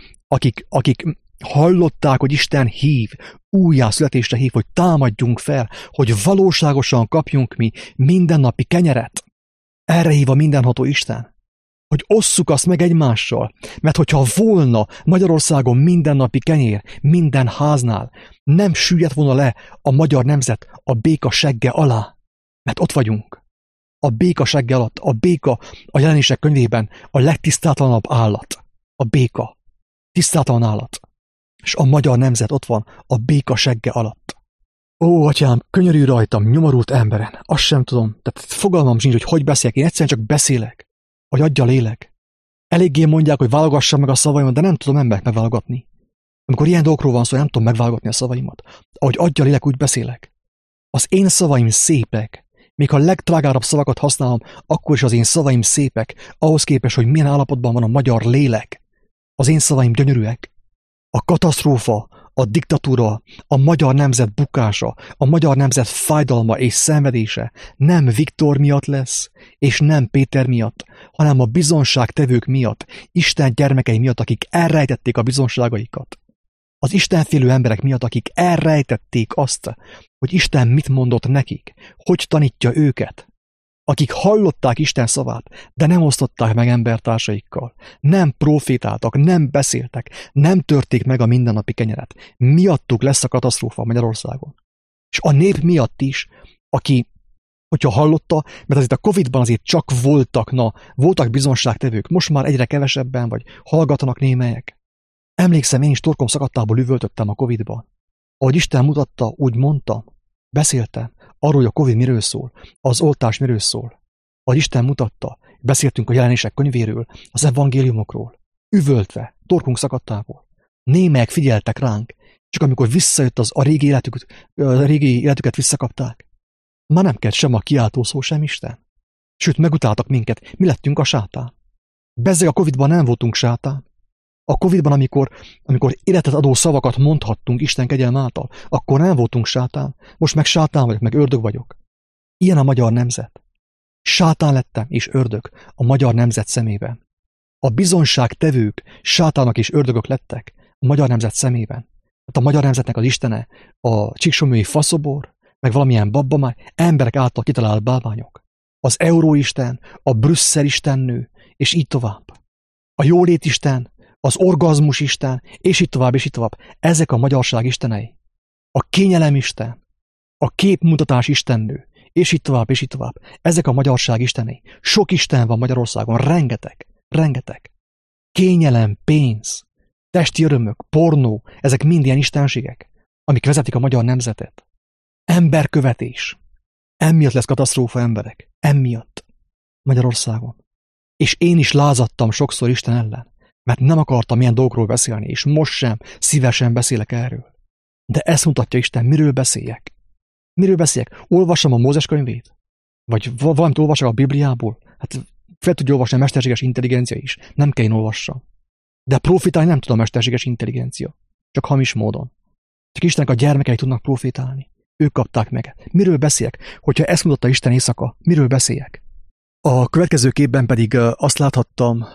akik hallották, hogy Isten hív, újjászületésre hív, hogy támadjunk fel, hogy valóságosan kapjunk mi mindennapi kenyeret. Erre hív a mindenható Isten. Hogy osszuk azt meg egymással, mert hogyha volna Magyarországon mindennapi kenyér, minden háznál, nem süllyedt volna le a magyar nemzet a béka segge alá, mert ott vagyunk. A béka segge alatt, a béka a Jelenések könyvében a legtisztátlanabb állat. A béka. Tisztátalan állat. És a magyar nemzet ott van a béka segge alatt. Ó, atyám, könyörülj rajtam, nyomorult emberen. Azt sem tudom, tehát fogalmam sincs, hogy beszéljek. Én egyszerűen csak beszélek. Hogy adja lélek. Eléggé mondják, hogy válogassam meg a szavaimat, de nem tudom embert megválogatni. Amikor ilyen dolgokról van szó, nem tudom megválogatni a szavaimat. Ahogy adja lélek, úgy beszélek. Az én szavaim szépek. Még ha a legtrágárabb szavakat használom, akkor is az én szavaim szépek, ahhoz képest, hogy milyen állapotban van a magyar lélek. Az én szavaim gyönyörűek. A katasztrófa, a diktatúra, a magyar nemzet bukása, a magyar nemzet fájdalma és szenvedése nem Viktor miatt lesz, és nem Péter miatt, hanem a bizonságtevők miatt, Isten gyermekei miatt, akik elrejtették a bizonságaikat. Az istenfélő emberek miatt, akik elrejtették azt, hogy Isten mit mondott nekik, hogy tanítja őket. Akik hallották Isten szavát, de nem osztották meg embertársaikkal, nem profétáltak, nem beszéltek, nem törték meg a mindennapi kenyeret. Miattuk lesz a katasztrófa Magyarországon. És a nép miatt is, aki, hogyha hallotta, mert azért a Covid-ban azért csak voltak bizonságtevők, most már egyre kevesebben, vagy hallgatanak némelyek. Emlékszem, én is torkom szakadtából üvöltöttem a Covid-ban. Ahogy Isten mutatta, úgy mondtam, beszéltem, arról, hogy a Covid miről szól, az oltás miről szól. Ahogy Isten mutatta, beszéltünk a Jelenések könyvéről, az evangéliumokról, üvöltve, torkunk szakadtából. Némelyek figyeltek ránk, csak amikor visszajött a régi életüket visszakapták. Már nem kellett sem a kiáltó szó, sem Isten. Sőt, megutáltak minket, mi lettünk a sátán. Bezzeg a Covid-ban nem voltunk sátán. A Covid-ban, amikor életet adó szavakat mondhattunk Isten kegyelme által, akkor nem voltunk sátán. Most meg sátán vagyok, meg ördög vagyok. Ilyen a magyar nemzet. Sátán lettem és ördög a magyar nemzet szemében. A bizonságtevők sátának és ördögök lettek a magyar nemzet szemében. Hát a magyar nemzetnek az istene a csíksomlyói faszobor, meg valamilyen babbamáj, emberek által kitalált bálványok. Az euróisten, a Brüsszel istennő, és így tovább. A jólétisten, az orgazmus isten, és így tovább, és így tovább. Ezek a magyarság istenei. A kényelem isten, a képmutatás istennő, és így tovább, és így tovább. Ezek a magyarság istenei. Sok isten van Magyarországon, rengeteg. Kényelem, pénz, testi örömök, pornó, ezek mind ilyen istenségek, amik vezetik a magyar nemzetet. Emberkövetés. Emiatt lesz katasztrófa, emberek. Emiatt. Magyarországon. És én is lázadtam sokszor Isten ellen, mert nem akartam ilyen dolgokról beszélni, és most sem szívesen beszélek erről. De ezt mutatja Isten, miről beszéljek. Miről beszéljek? Olvassam a Mózes könyvét? Vagy valamit olvasok a Bibliából? Hát fel tudja olvasni a mesterséges intelligencia is. Nem kell én olvassam. De profitálni nem tud a mesterséges intelligencia. Csak hamis módon. Csak Istennek a gyermekei tudnak profitálni. Ők kapták meg. Miről beszéljek? Hogyha ezt mutatta Isten éjszaka, miről beszéljek? A következő képben pedig azt láthattam,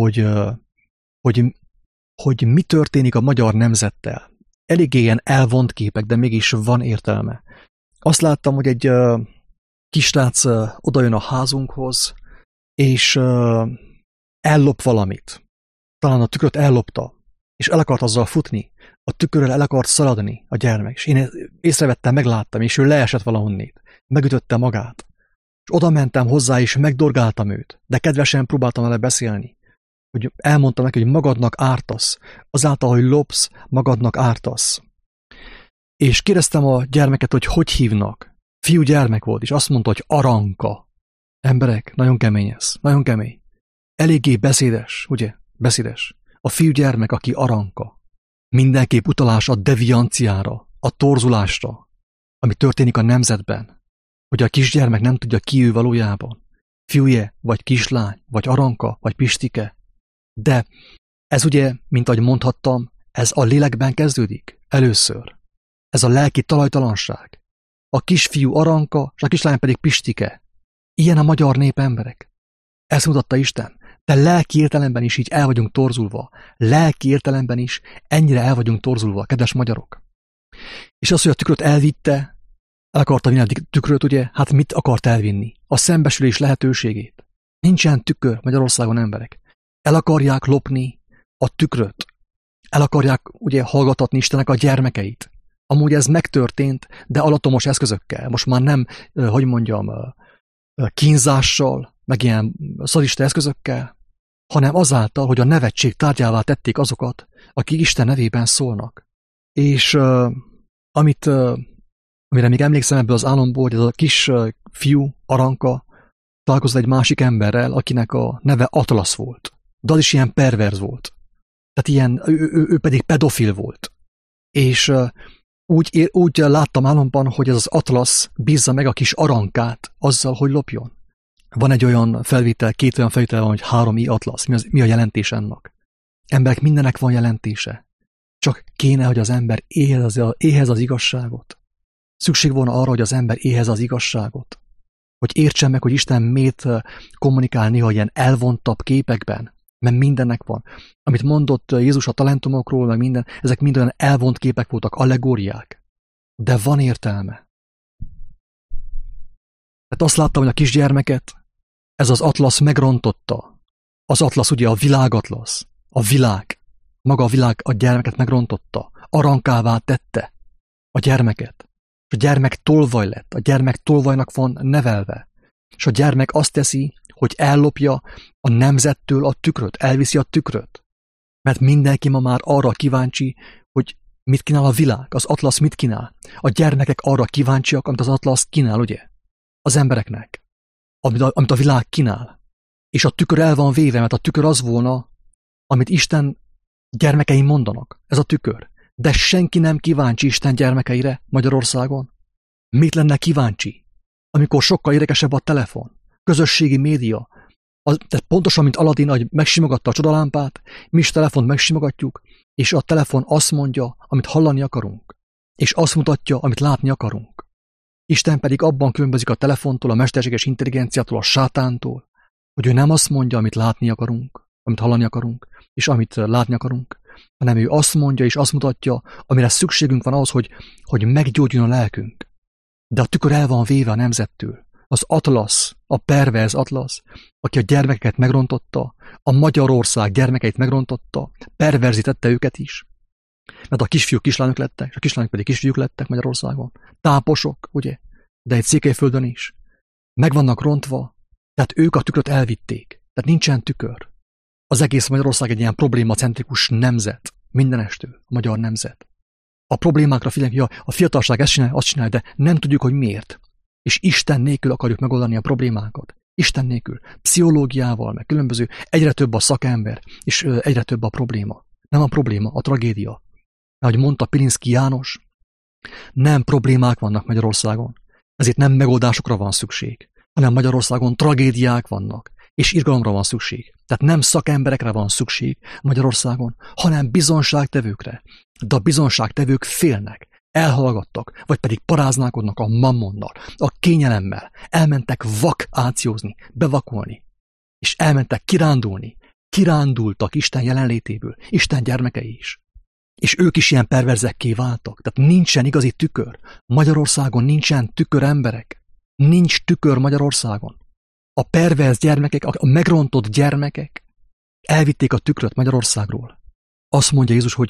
hogy mi történik a magyar nemzettel. Eléggé ilyen elvont képek, de mégis van értelme. Azt láttam, hogy egy kisrác odajön a házunkhoz, és ellop valamit. Talán a tükröt ellopta, és el akart azzal futni. A tükörrel el akart szaladni a gyermek, és én észrevettem, megláttam, és ő leesett valahonnét. Megütötte magát. És oda mentem hozzá, és megdorgáltam őt, de kedvesen próbáltam vele beszélni. Hogy elmondtam neki, hogy magadnak ártasz. Azáltal, hogy lopsz, magadnak ártasz. És kérdeztem a gyermeket, hogy hívnak. Fiú gyermek volt, és azt mondta, hogy Aranka. Emberek, nagyon kemény ez, nagyon kemény. Eléggé beszédes, ugye? Beszédes. A fiú gyermek, aki Aranka. Mindenképp utalás a devianciára, a torzulásra, ami történik a nemzetben. Hogy a kisgyermek nem tudja, ki ő valójában. Fiúje, vagy kislány, vagy Aranka, vagy Pistike. De ez ugye, mint ahogy mondhattam, ez a lélekben kezdődik. először. Ez a lelki talajtalanság. A kisfiú Aranka, és a kislány pedig Pistike. Ilyen a magyar nép, emberek. Ezt mutatta Isten. De lelki értelemben is így el vagyunk torzulva. Lelki értelemben is ennyire el vagyunk torzulva, kedves magyarok. És az, hogy a tükröt elvitte, el akarta vinni a tükröt, ugye? Hát mit akart elvinni? A szembesülés lehetőségét. Nincsen tükör Magyarországon, emberek. El akarják lopni a tükröt. El akarják ugye hallgatatni Istennek a gyermekeit. Amúgy ez megtörtént, de alattomos eszközökkel. Most már nem, hogy mondjam, kínzással, meg ilyen szadista eszközökkel, hanem azáltal, hogy a nevetség tárgyává tették azokat, akik Isten nevében szólnak. És amire még emlékszem ebből az álomból, hogy ez a kis fiú, Aranka, találkozott egy másik emberrel, akinek a neve Atlasz volt. De az is ilyen perverz volt. Tehát ilyen, ő pedig pedofil volt. És úgy láttam álomban, hogy ez az Atlasz bízza meg a kis Arankát azzal, hogy lopjon. Van egy olyan felvétel, 2 olyan felvétel van, hogy 3i Atlasz. Mi a jelentés ennek? Emberek, mindennek van jelentése. Csak kéne, hogy az ember éhez az igazságot. Szükség volna arra, hogy az ember éhez az igazságot. Hogy értsen meg, hogy Isten miért kommunikál néha ilyen elvontabb képekben. Mert mindennek van. Amit mondott Jézus a talentumokról, meg minden, ezek mind olyan elvont képek voltak, allegóriák. De van értelme. Tehát azt láttam, hogy a kisgyermeket ez az Atlasz megrontotta. Az Atlasz ugye a világatlasz. A világ. Maga a világ a gyermeket megrontotta. Arankává tette a gyermeket. És a gyermek tolvaj lett. A gyermek tolvajnak van nevelve. És a gyermek azt teszi, hogy ellopja a nemzettől a tükröt, elviszi a tükröt. Mert mindenki ma már arra kíváncsi, hogy mit kínál a világ, az Atlasz mit kínál. A gyermekek arra kíváncsiak, amit az Atlasz kínál, ugye? Az embereknek. Amit a világ kínál. És a tükör el van véve, mert a tükör az volna, amit Isten gyermekei mondanak. Ez a tükör. De senki nem kíváncsi Isten gyermekeire Magyarországon. Mit lenne kíváncsi? Amikor sokkal érdekesebb a telefon. Közösségi média. Tehát pontosan, mint Aladin, ahogy megsimogatta a csodalámpát, mi is telefont megsimogatjuk, és a telefon azt mondja, amit hallani akarunk, és azt mutatja, amit látni akarunk. Isten pedig abban különbözik a telefontól, a mesterséges intelligenciától, a sátántól, hogy ő nem azt mondja, amit látni akarunk, amit hallani akarunk, és amit látni akarunk, hanem ő azt mondja és azt mutatja, amire szükségünk van ahhoz, hogy meggyógyuljon a lelkünk. De a tükör el van véve a nemzettől. Az Atlasz, a perverz Atlasz, aki a gyermekeket megrontotta, a Magyarország gyermekeit megrontotta, perverzítette őket is. Mert a kisfiúk kislányok lettek, és a kislányok pedig kisfiúk lettek Magyarországon. Táposok, ugye? De egy Székelyföldön is. Meg vannak rontva, tehát ők a tükröt elvitték. Tehát nincsen tükör. Az egész Magyarország egy ilyen problémacentrikus nemzet. Mindenestől a magyar nemzet. A problémákra figyeljünk, a fiatalság ezt csinálja, azt csinálja, de nem tudjuk, hogy miért. És Isten nélkül akarjuk megoldani a problémákat. Isten nélkül. Pszichológiával, meg különböző, egyre több a szakember, és egyre több a probléma. Nem a probléma, a tragédia. Ahogy mondta Pilinszky János, nem problémák vannak Magyarországon, ezért nem megoldásokra van szükség, hanem Magyarországon tragédiák vannak, és irgalomra van szükség. Tehát nem szakemberekre van szükség Magyarországon, hanem bizonságtevőkre. De a bizonságtevők félnek, elhallgattak, vagy pedig paráználkodnak a mammonnal, a kényelemmel, elmentek vakációzni, bevakulni, és elmentek kirándulni, kirándultak Isten jelenlétéből, Isten gyermekei is. És ők is ilyen perverzekké váltak. Tehát nincsen igazi tükör. Magyarországon nincsen tükör, emberek. Nincs tükör Magyarországon. A perverz gyermekek, a megrontott gyermekek elvitték a tükröt Magyarországról. Azt mondja Jézus, hogy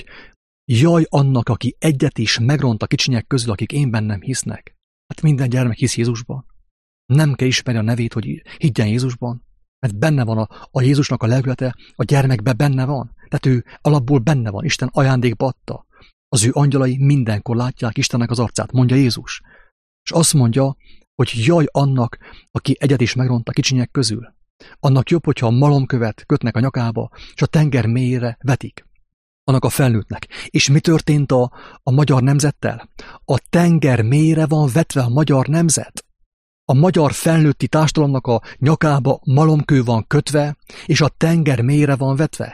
jaj annak, aki egyet is megront a kicsinyek közül, akik én bennem hisznek. Hát minden gyermek hisz Jézusban. Nem kell ismerni a nevét, hogy higgyen Jézusban, mert benne van a Jézusnak a lelkülete, a gyermekben benne van. Tehát ő alapból benne van, Isten ajándékba adta. Az ő angyalai mindenkor látják Istennek az arcát, mondja Jézus. És azt mondja, hogy jaj annak, aki egyet is megront a kicsinyek közül. Annak jobb, hogyha a malomkövet kötnek a nyakába, és a tenger mélyére vetik. Annak a felnőttnek. És mi történt a magyar nemzettel? A tenger mélyére van vetve a magyar nemzet. A magyar felnőtti társadalomnak a nyakába malomkő van kötve, és a tenger mélyére van vetve.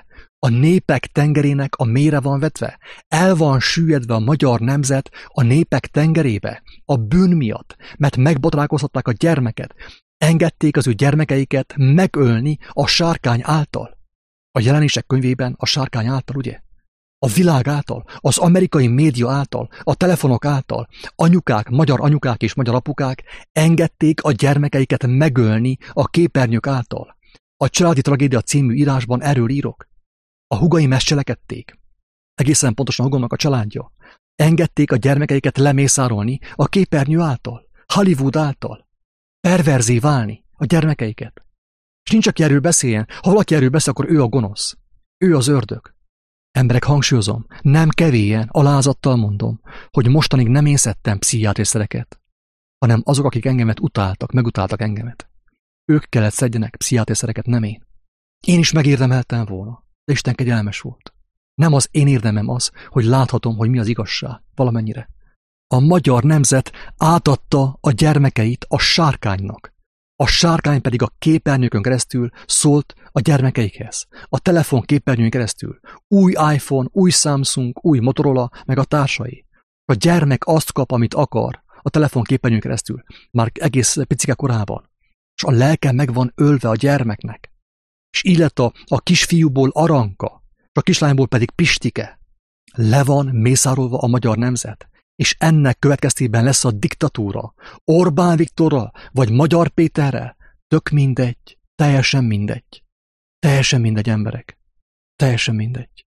A népek tengerének a mélyre van vetve. El van süllyedve a magyar nemzet a népek tengerébe. A bűn miatt, mert megbotránkoztatták a gyermeket. Engedték az ő gyermekeiket megölni a sárkány által. A Jelenések könyvében a sárkány által, ugye? A világ által, az amerikai média által, a telefonok által, anyukák, magyar anyukák és magyar apukák engedték a gyermekeiket megölni a képernyők által. A Családi Tragédia című írásban erről írok. A húgaim ezt cselekedték. Egészen pontosan a húgomnak a családja. Engedték a gyermekeiket lemészárolni a képernyő által, Hollywood által. Perverzé válni a gyermekeiket. És nincs, aki erről beszéljen. Ha valaki erről beszél, akkor ő a gonosz. Ő az ördög. Emberek, hangsúlyozom, nem kevélyen, alázattal mondom, hogy mostanig nem én szedtem pszichiátriszereket, hanem azok, akik engemet utáltak, megutáltak engemet. Ők kellett szedjenek pszichiátriszereket, nem én. Én is megérdemeltem volna, de Isten kegyelmes volt. Nem az én érdemem az, hogy láthatom, hogy mi az igazság, valamennyire. A magyar nemzet átadta a gyermekeit a sárkánynak. A sárkány pedig a képernyőkön keresztül szólt a gyermekeikhez. A telefon képernyőn keresztül. Új iPhone, új Samsung, új Motorola, meg a társai. A gyermek azt kap, amit akar a telefon képernyőn keresztül. Már egész picike korában. És a lelke meg van ölve a gyermeknek. És így lett a kisfiúból Aranka, és a kislányból pedig Pistike. Le van mészárolva a magyar nemzet. És ennek következtében lesz a diktatúra. Orbán Viktorral, vagy Magyar Péterrel. Tök mindegy. Teljesen mindegy. Teljesen mindegy, emberek. Teljesen mindegy.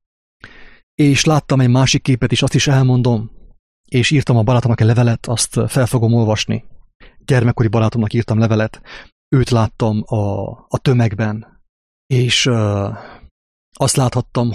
És láttam egy másik képet is, azt is elmondom. És írtam a barátomnak egy levelet, azt fel fogom olvasni. Gyermekkori barátomnak írtam levelet. Őt láttam a tömegben. És azt láthattam,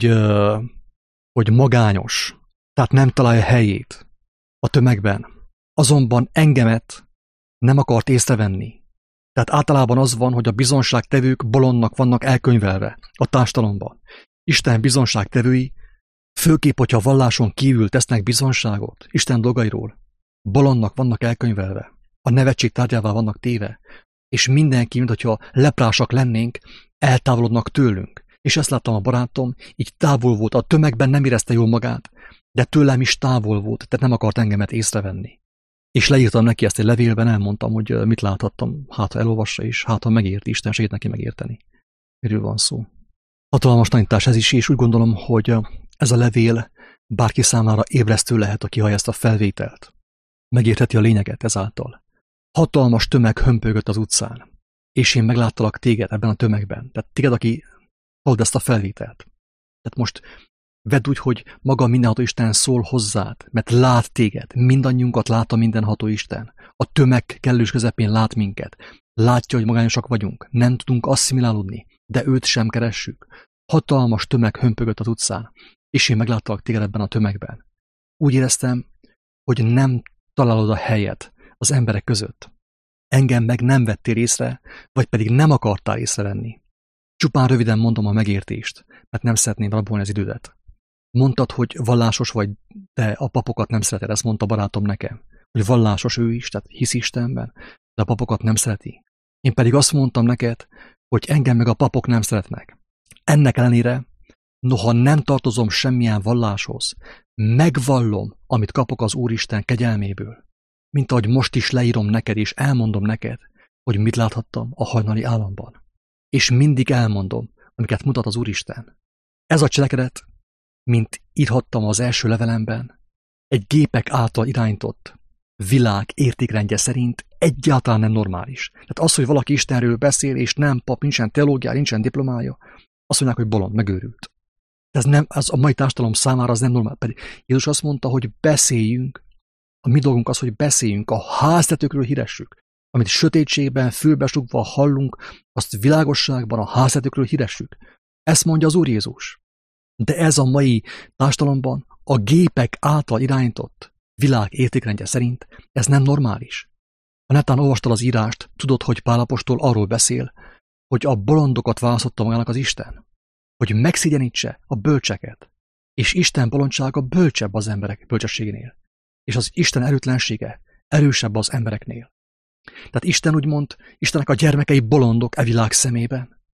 hogy magányos. Tehát nem találja helyét a tömegben. Azonban engemet nem akart észrevenni. Tehát általában az van, hogy a bizonságtevők bolondnak vannak elkönyvelve a társadalomban. Isten bizonságtevői, főképp, hogyha a valláson kívül tesznek bizonságot Isten dolgairól, bolondnak vannak elkönyvelve. A nevetség tárgyává vannak téve. És mindenki, mint hogyha leprásak lennénk, eltávolodnak tőlünk. És ezt láttam a barátom, így távol volt, a tömegben nem érezte jól magát, de tőlem is távol volt, tehát nem akart engemet észrevenni. És leírtam neki ezt egy levélben, elmondtam, hogy mit láthattam, hát ha elolvassa is, hát ha megérti, Isten segít neki megérteni. Miről van szó. Hatalmas tanítás ez is, és úgy gondolom, hogy ez a levél bárki számára ébresztő lehet, aki hallja ezt a felvételt. Megértheti a lényeget ezáltal. Hatalmas tömeg hömpögött az utcán, és én megláttalak téged ebben a tömegben. Tehát téged, aki halld ezt a felvételt. Tehát most vedd úgy, hogy maga mindenható Isten szól hozzád, mert lát téged, mindannyiunkat lát a mindenható Isten. A tömeg kellős közepén lát minket. Látja, hogy magányosak vagyunk, nem tudunk asszimilálódni, de őt sem keressük. Hatalmas tömeg hömpögött az utcán, és én megláttalak téged ebben a tömegben. Úgy éreztem, hogy nem találod a helyet az emberek között. Engem meg nem vettél észre, vagy pedig nem akartál észrevenni. Csupán röviden mondom a megértést, mert nem szeretném rabolni az idődet. Mondtad, hogy vallásos vagy, de a papokat nem szereted, ezt mondta barátom nekem. Hogy vallásos ő is, tehát hisz Istenben, de a papokat nem szereti. Én pedig azt mondtam neked, hogy engem meg a papok nem szeretnek. Ennek ellenére, noha nem tartozom semmilyen valláshoz, megvallom, amit kapok az Úristen kegyelméből. Mint ahogy most is leírom neked, és elmondom neked, hogy mit láthattam a hajnali államban. És mindig elmondom, amiket mutat az Úristen. Ez a cselekedet, mint írhattam az első levelemben, egy gépek által irányított világ értékrendje szerint egyáltalán nem normális. Tehát az, hogy valaki Istenről beszél, és nem pap, nincsen teológiája, nincsen diplomája, azt mondják, hogy bolond, megőrült. De ez a mai társadalom számára az nem normál. Pedig Jézus azt mondta, hogy beszéljünk, a mi dolgunk az, hogy beszéljünk, a háztetőkről híressük. Amit sötétségben, fülbesugva hallunk, azt világosságban a háztetőkről híressük. Ezt mondja az Úr Jézus. De ez a mai társadalomban a gépek által irányított világ értékrendje szerint ez nem normális. Ha netán olvastad az írást, tudod, hogy Pál apostol arról beszél, hogy a bolondokat választotta magának az Isten, hogy megszégyenítse a bölcseket, és Isten bolondsága bölcsebb az emberek bölcsességénél, és az Isten erőtlensége erősebb az embereknél. Tehát Isten úgymond, Istennek a gyermekei bolondok e világ szemében,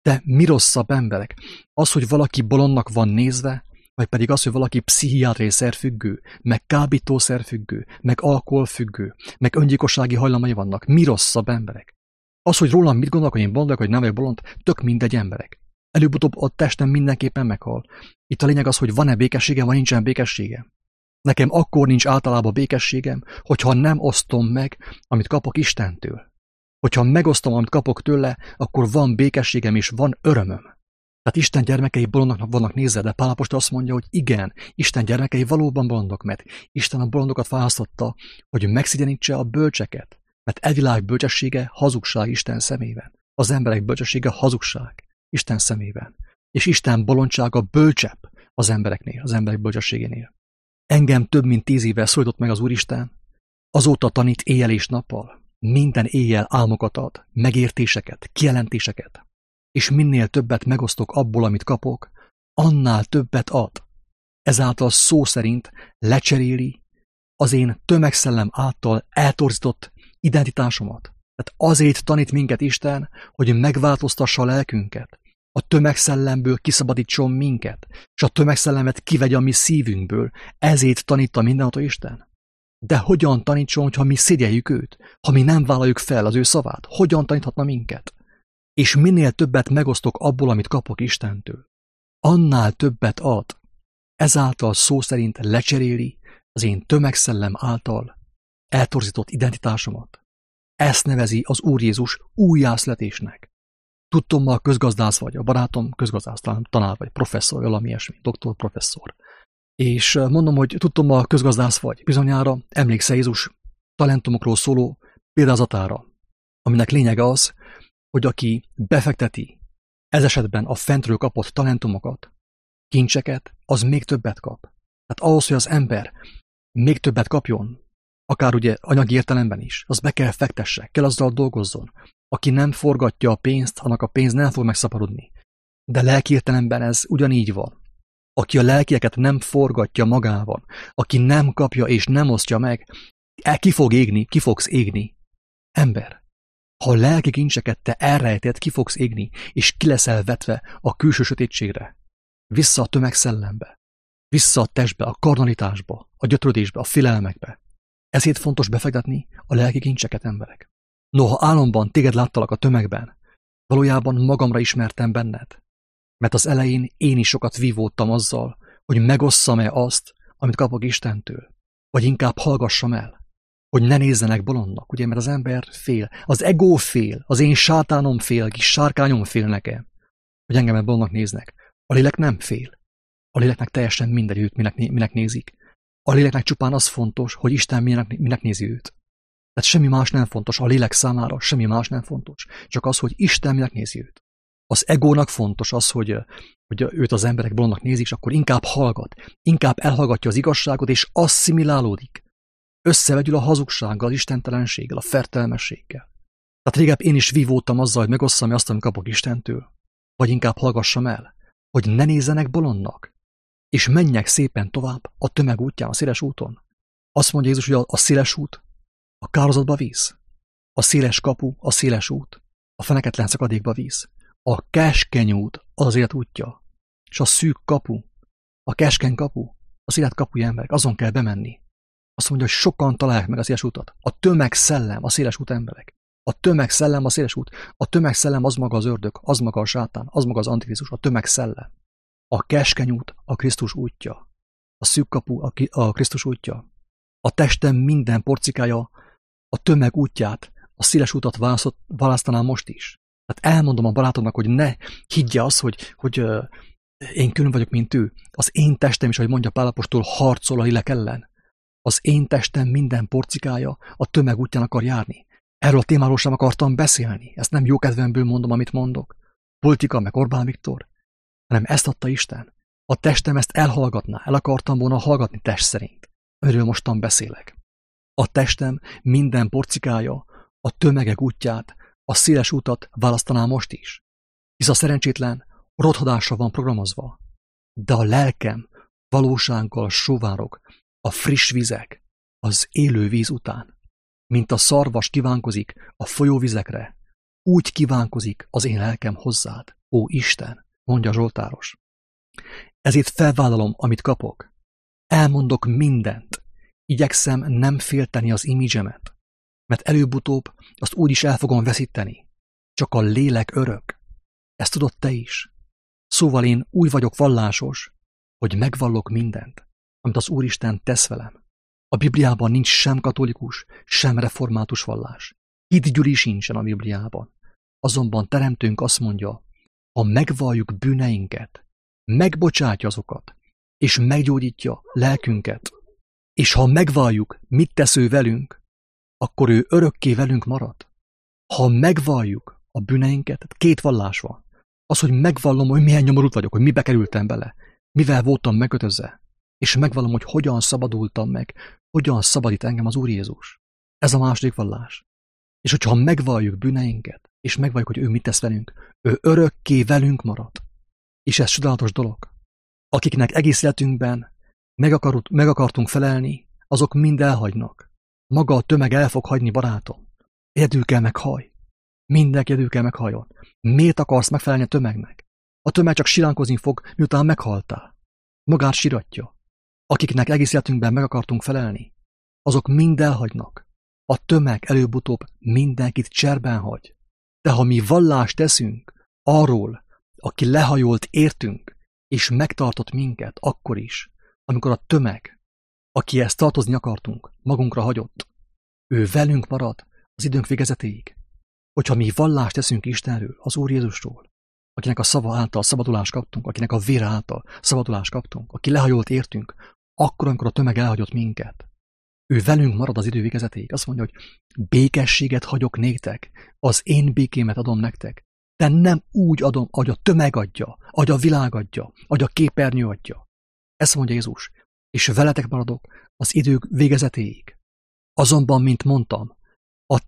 De mi rosszabb emberek? Az, hogy valaki bolondnak van nézve, vagy pedig az, hogy valaki pszichiátriai szerfüggő, meg kábítószerfüggő, meg alkoholfüggő, meg öngyilkossági hajlamai vannak. Mi rosszabb emberek? Az, hogy rólam mit gondolok, hogy én bolond vagyok, hogy nem vagyok bolond, tök mindegy emberek. Előbb-utóbb a testem mindenképpen meghal. Itt a lényeg az, hogy van-e békességem, vagy nincsen békességem. Nekem akkor nincs általában békességem, hogyha nem osztom meg, amit kapok Istentől. Hogyha megosztom, amit kapok tőle, akkor van békességem és van örömöm. Tehát Isten gyermekei bolondnak vannak nézve, de Pál apostol azt mondja, hogy igen, Isten gyermekei valóban bolondok, mert Isten a bolondokat választotta, hogy megszigyenítse a bölcseket. Mert e világ bölcsessége hazugság Isten szemében. Az emberek bölcsessége hazugság Isten szemében. És Isten bolondsága bölcsebb az embereknél, az emberek bölcsességénél. Engem több mint 10 éve szólított meg az Úristen, azóta tanít éjjel és nappal. Minden éjjel álmokat ad, megértéseket, kijelentéseket, és minél többet megosztok abból, amit kapok, annál többet ad. Ezáltal szó szerint lecseréli az én tömegszellem által eltorzított identitásomat. Tehát azért tanít minket Isten, hogy megváltoztassa a lelkünket, a tömegszellemből kiszabadítson minket, és a tömegszellemet kivegye a mi szívünkből. Ezért tanítta mindenható Isten. De hogyan tanítson, ha mi szégyeljük őt, ha mi nem vállaljuk fel az ő szavát? Hogyan taníthatna minket? És minél többet megosztok abból, amit kapok Istentől, annál többet ad. Ezáltal szó szerint lecseréli az én tömegszellem által eltorzított identitásomat. Ezt nevezi az Úr Jézus újjászületésnek. Tudtommal közgazdász vagy, a barátom közgazdász, tanár vagy, professzor, valami ilyesmi, doktor, professzor. És mondom, hogy tudtommal közgazdász vagy, bizonyára emlékszel Jézus talentumokról szóló példázatára, aminek lényege az, hogy aki befekteti ez esetben a fentről kapott talentumokat, kincseket, az még többet kap. Tehát ahhoz, hogy az ember még többet kapjon, akár ugye anyagi értelemben is, az be kell fektesse, kell azzal dolgozzon. Aki nem forgatja a pénzt, annak a pénz nem fog megszaporodni. De lelki értelemben ez ugyanígy van. Aki a lelkieket nem forgatja magával, aki nem kapja és nem osztja meg, ki fog égni, ki fogsz égni. Ember, ha a lelki kincseket te elrejted, ki fogsz égni, és ki leszel vetve a külső sötétségre, vissza a tömegszellembe, vissza a testbe, a karnalitásba, a gyötrődésbe, a félelmekbe. Ezért fontos befektetni a lelki kincseket, emberek. Noha álomban téged láttalak a tömegben, valójában magamra ismertem benned, mert az elején én is sokat vívódtam azzal, hogy megosszam-e azt, amit kapok Istentől, vagy inkább hallgassam el, hogy ne nézzenek bolondnak, ugye, mert az ember fél, az ego fél, az én sátánom fél, a kis sárkányom fél nekem, hogy engemet bolondnak néznek. A lélek nem fél. A léleknek teljesen mindegy, őt minek nézik. A léleknek csupán az fontos, hogy Isten minek nézi őt. Tehát semmi más nem fontos, a lélek számára semmi más nem fontos, csak az, hogy Isten minek nézi őt. Az egónak fontos az, hogy őt az emberek bolondnak nézik, és akkor inkább hallgat, inkább elhallgatja az igazságot, és asszimilálódik. Összevegyül a hazugsággal, az istentelenséggel, a fertelmességgel. Tehát régebb én is vívódtam azzal, hogy megosszam azt, amit kapok Istentől, vagy inkább hallgassam el, hogy ne nézzenek bolondnak, és menjek szépen tovább a tömeg útján, a széles úton. Azt mondja Jézus, hogy a széles út a kárhozatba víz, a széles kapu, a széles út, a feneketlen szakadékba víz. A keskeny út az élet útja, és a szűk kapu, a keskeny kapu, az élet kapuja emberek, azon kell bemenni. Azt mondja, hogy sokan találják meg a széles utat. A tömegszellem, a széles út emberek. A tömegszellem, a széles út. A tömegszellem az maga az ördög, az maga a sátán, az maga az antikrisztus, a tömegszellem. A keskeny út a Krisztus útja. A szűk kapu a Krisztus útja. A testem minden porcikája a tömeg útját, a széles utat választanám most is. Tehát elmondom a barátomnak, hogy ne higgye azt, hogy én külön vagyok, mint ő. Az én testem is, ahogy mondja Pál apostol, harcol a lélek ellen. Az én testem minden porcikája a tömeg útján akar járni. Erről a témáról sem akartam beszélni. Ezt nem jókedvemből mondom, amit mondok. Politika, meg Orbán Viktor. Hanem ezt adta Isten. A testem ezt elhallgatná. El akartam volna hallgatni test szerint. Amiről mostan beszélek. A testem minden porcikája a tömegek útját, a széles utat választaná most is. Hisz a szerencsétlen rothadásra van programozva. De a lelkem valósággal sóvárog a friss vizek, az élő víz után. Mint a szarvas kívánkozik a folyóvizekre, úgy kívánkozik az én lelkem hozzád. Ó Isten, mondja a zsoltáros. Ezért felvállalom, amit kapok. Elmondok mindent. Igyekszem nem félteni az imidzsemet, mert előbb-utóbb azt úgy is el fogom veszíteni. Csak a lélek örök. Ezt tudod te is. Szóval én úgy vagyok vallásos, hogy megvallok mindent, amit az Úristen tesz velem. A Bibliában nincs sem katolikus, sem református vallás. Hitgyüli sincsen a Bibliában. Azonban Teremtőnk azt mondja, ha megvalljuk bűneinket, megbocsátja azokat, és meggyógyítja lelkünket, és ha megvalljuk, mit tesz ő velünk, akkor ő örökké velünk marad. Ha megvalljuk a bűneinket, két vallás van. Az, hogy megvallom, hogy milyen nyomorult vagyok, hogy mibe kerültem bele, mivel voltam megkötözve, és megvallom, hogy hogyan szabadultam meg, hogyan szabadít engem az Úr Jézus. Ez a második vallás. És hogyha megvalljuk bűneinket, és megvalljuk, hogy ő mit tesz velünk, ő örökké velünk marad. És ez csodálatos dolog. Akiknek egész életünkben meg akartunk felelni, azok mind elhagynak. Maga a tömeg el fog hagyni, barátom. Egyedül kell meghallj. Mindenki egyedül kell meghalljon. Miért akarsz megfelelni a tömegnek? A tömeg csak siránkozni fog, miután meghaltál. Magát siratja. Akiknek egész életünkben meg akartunk felelni, azok mind elhagynak. A tömeg előbb-utóbb mindenkit cserben hagy. De ha mi vallást teszünk arról, aki lehajolt értünk, és megtartott minket akkor is, amikor a tömeg, akihez tartozni akartunk, magunkra hagyott, ő velünk marad az időnk végezetéig. Hogyha mi vallást teszünk Istenről, az Úr Jézusról, akinek a szava által szabadulást kaptunk, akinek a vére által szabadulást kaptunk, aki lehajolt értünk, akkor, amikor a tömeg elhagyott minket, ő velünk marad az idő végezetéig. Azt mondja, hogy békességet hagyok néktek, az én békémet adom nektek. De nem úgy adom, ahogy a tömeg adja, ahogy a világ adja, ahogy a képernyő adja. Ezt mondja Jézus, és veletek maradok az idők végezetéig. Azonban, mint mondtam, a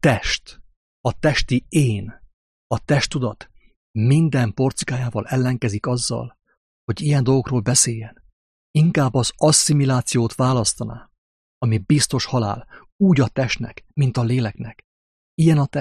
testi én, a testtudat minden porcikájával ellenkezik azzal, hogy ilyen dolgokról beszéljen. Inkább az asszimilációt választaná, ami biztos halál, úgy a testnek, mint a léleknek. Ilyen a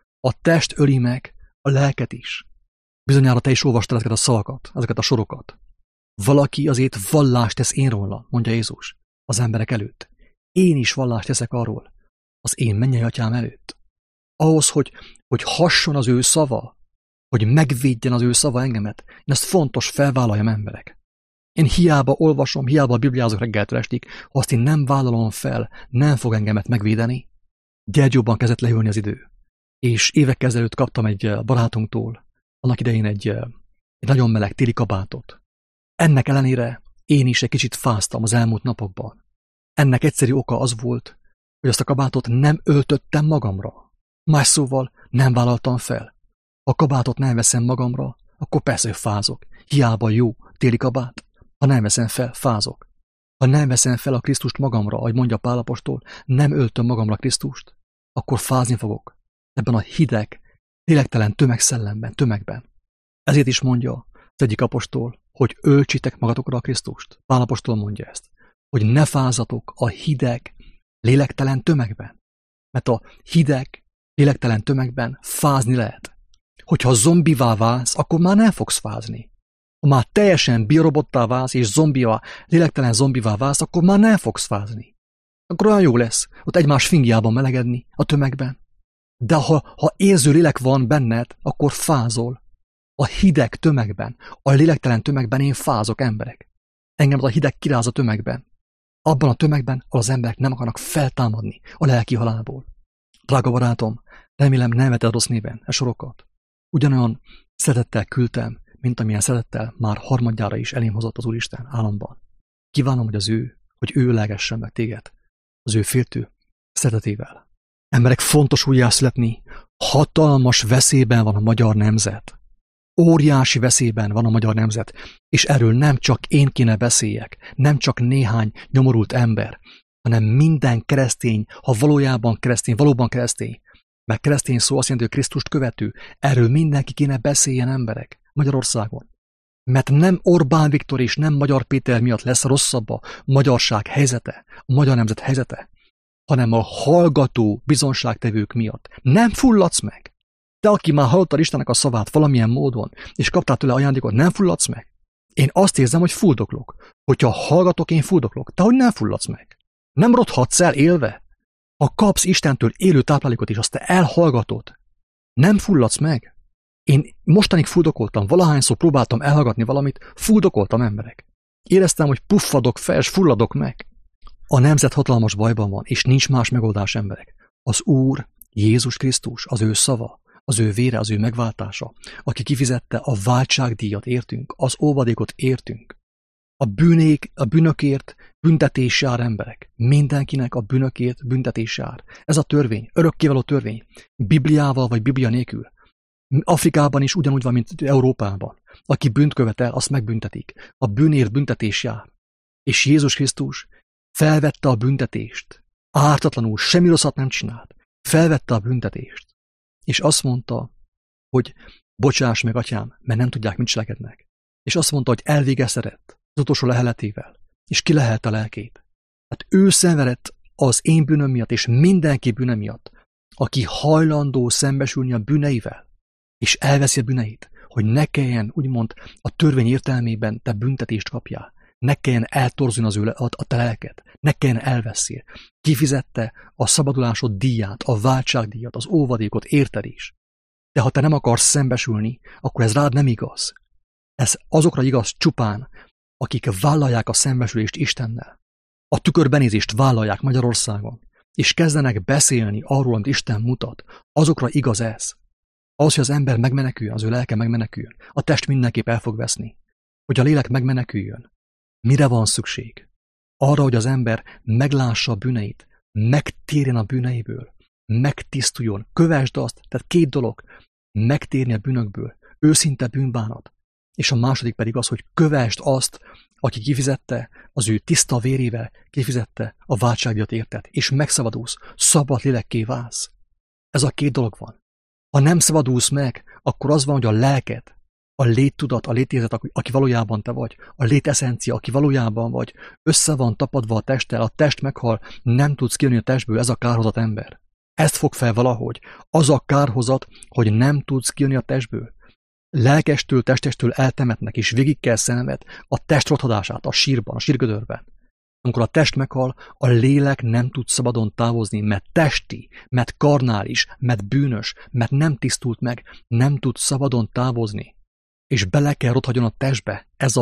test öli meg a lelket is. Bizonyára te is olvastál ezeket a szavakat, ezeket a sorokat. Valaki azért vallást tesz én róla, mondja Jézus, az emberek előtt. Én is vallást teszek arról, az én mennyei atyám előtt. Ahhoz, hogy hasson az ő szava, hogy megvédjen az ő szava engemet, én ezt fontos felvállaljam, emberek. Én hiába olvasom, hiába bibliázok reggeltől estig, ha azt én nem vállalom fel, nem fog engemet megvédeni. Gyergyóban kezdett leülni az idő. És évekkel ezelőtt kaptam egy barátunktól, annak idején egy nagyon meleg téli kabátot. Ennek ellenére én is egy kicsit fáztam az elmúlt napokban. Ennek egyszerű oka az volt, hogy azt a kabátot nem öltöttem magamra. Más szóval nem vállaltam fel. Ha a kabátot nem veszem magamra, akkor persze, hogy fázok. Hiába jó téli kabát. Ha nem veszem fel, fázok. Ha nem veszem fel a Krisztust magamra, ahogy mondja Pál apostol, nem öltöm magamra Krisztust, akkor fázni fogok. Ebben a hideg, lélektelen tömegben. Ezért is mondja az egyik apostol, hogy öltsétek magatokra a Krisztust. Pál apostol mondja ezt, hogy ne fázzatok a hideg, lélektelen tömegben. Mert a hideg, lélektelen tömegben fázni lehet. Hogyha zombivá válsz, akkor már nem fogsz fázni. Ha már teljesen biorobottá válsz, és lélektelen zombivá válsz, akkor már nem fogsz fázni. Akkor olyan jó lesz, ott egymás fingjában melegedni a tömegben. De ha érző lélek van benned, akkor fázol. A hideg tömegben, a lélektelen tömegben én fázok, emberek. Engem a hideg kiráz a tömegben. Abban a tömegben, ahol az emberek nem akarnak feltámadni a lelki halálból. Drága barátom, remélem nem veted rossz néven e sorokat. Ugyanolyan szeretettel küldtem, mint amilyen szeretettel már harmadjára is elém hozott az Úristen államban. Kívánom, hogy ő ölelgessen meg téged az ő féltő szeretetével. Emberek, fontos újjászületni, hatalmas veszélyben van a magyar nemzet. Óriási veszélyben van a magyar nemzet, és erről nem csak én kéne beszéljek, nem csak néhány nyomorult ember, hanem minden keresztény, ha valóban keresztény, mert keresztény szó azt jelenti, hogy Krisztust követő, erről mindenki kéne beszéljen, emberek, Magyarországon. Mert nem Orbán Viktor és nem Magyar Péter miatt lesz rosszabb a magyarság helyzete, a magyar nemzet helyzete, hanem a hallgató bizonságtevők miatt. Nem fulladsz meg. Te, aki már hallottad Istennek a szavát valamilyen módon, és kaptál tőle ajándékot, nem fulladsz meg? Én azt érzem, hogy fuldoklok. Hogyha hallgatok, én fuldoklok. Te hogy nem fulladsz meg? Nem rothatsz el élve? Ha kapsz Istentől élő táplálékot is, azt te elhallgatod. Nem fulladsz meg? Én mostanig fuldokoltam, valahányszor próbáltam elhallgatni valamit, fuldokoltam emberek. Éreztem, hogy puffadok fel, és fulladok meg. A nemzet hatalmas bajban van, és nincs más megoldás, emberek. Az Úr, Jézus Krisztus, az ő szava, az ő vére, az ő megváltása, aki kifizette a váltságdíjat értünk, az óvadékot értünk. A bűnökért büntetés jár, emberek. Mindenkinek a bűnökért büntetés jár. Ez a törvény, örökkévaló törvény. Bibliával vagy Biblia nélkül. Afrikában is ugyanúgy van, mint Európában. Aki bűnt követel, azt megbüntetik. A bűnért büntetés jár. És Jézus Krisztus felvette a büntetést. Ártatlanul, semmi rosszat nem csinált. Felvette a büntetést. És azt mondta, hogy bocsáss meg, atyám, mert nem tudják, mit cselekednek. És azt mondta, hogy elvégeztetett az utolsó leheletével, és kilehelt a lelkét. Hát ő szenvedett az én bűnöm miatt, és mindenki bűne miatt, aki hajlandó szembesülni a bűneivel, és elveszi a bűneit, hogy ne kelljen, úgymond, a törvény értelmében te büntetést kapjál, ne kelljen eltorzulni a te lelket, ne kelljen elveszél. Kifizette a szabadulásod díját, a váltságdíjat, az óvadékot, érted is. De ha te nem akarsz szembesülni, akkor ez rád nem igaz. Ez azokra igaz csupán, akik vállalják a szembesülést Istennel. A tükörbenézést vállalják Magyarországon, és kezdenek beszélni arról, amit Isten mutat. Azokra igaz ez. Az, hogy az ember megmeneküljön, az ő lelke megmeneküljön. A test mindenképp el fog veszni. Hogy a lélek megmeneküljön. Mire van szükség? Arra, hogy az ember meglássa a bűneit, megtérjen a bűneiből, megtisztuljon, kövesd azt, tehát két dolog, megtérni a bűnökből, őszinte bűnbánat, és a második pedig az, hogy kövesd azt, aki kifizette az ő tiszta vérével, kifizette a váltságdíjat érted, és megszabadulsz, szabad lélekké válsz. Ez a két dolog van. Ha nem szabadulsz meg, akkor az van, hogy a lelked, a léttudat, a létérzet, aki valójában te vagy, a léteszencia, aki valójában vagy, össze van tapadva a testtel, a test meghal, nem tudsz kijönni a testből, ez a kárhozat, ember. Ezt fog fel valahogy. Az a kárhozat, hogy nem tudsz kijönni a testből. Lelkestől, testestől eltemetnek, és végig kell szenved a test rothadását a sírban, a sírgödörben. Amikor a test meghal, a lélek nem tud szabadon távozni, mert testi, mert karnális, mert bűnös, mert nem tisztult meg, nem tud szabadon távozni. És bele kell rothadjon a testbe, ez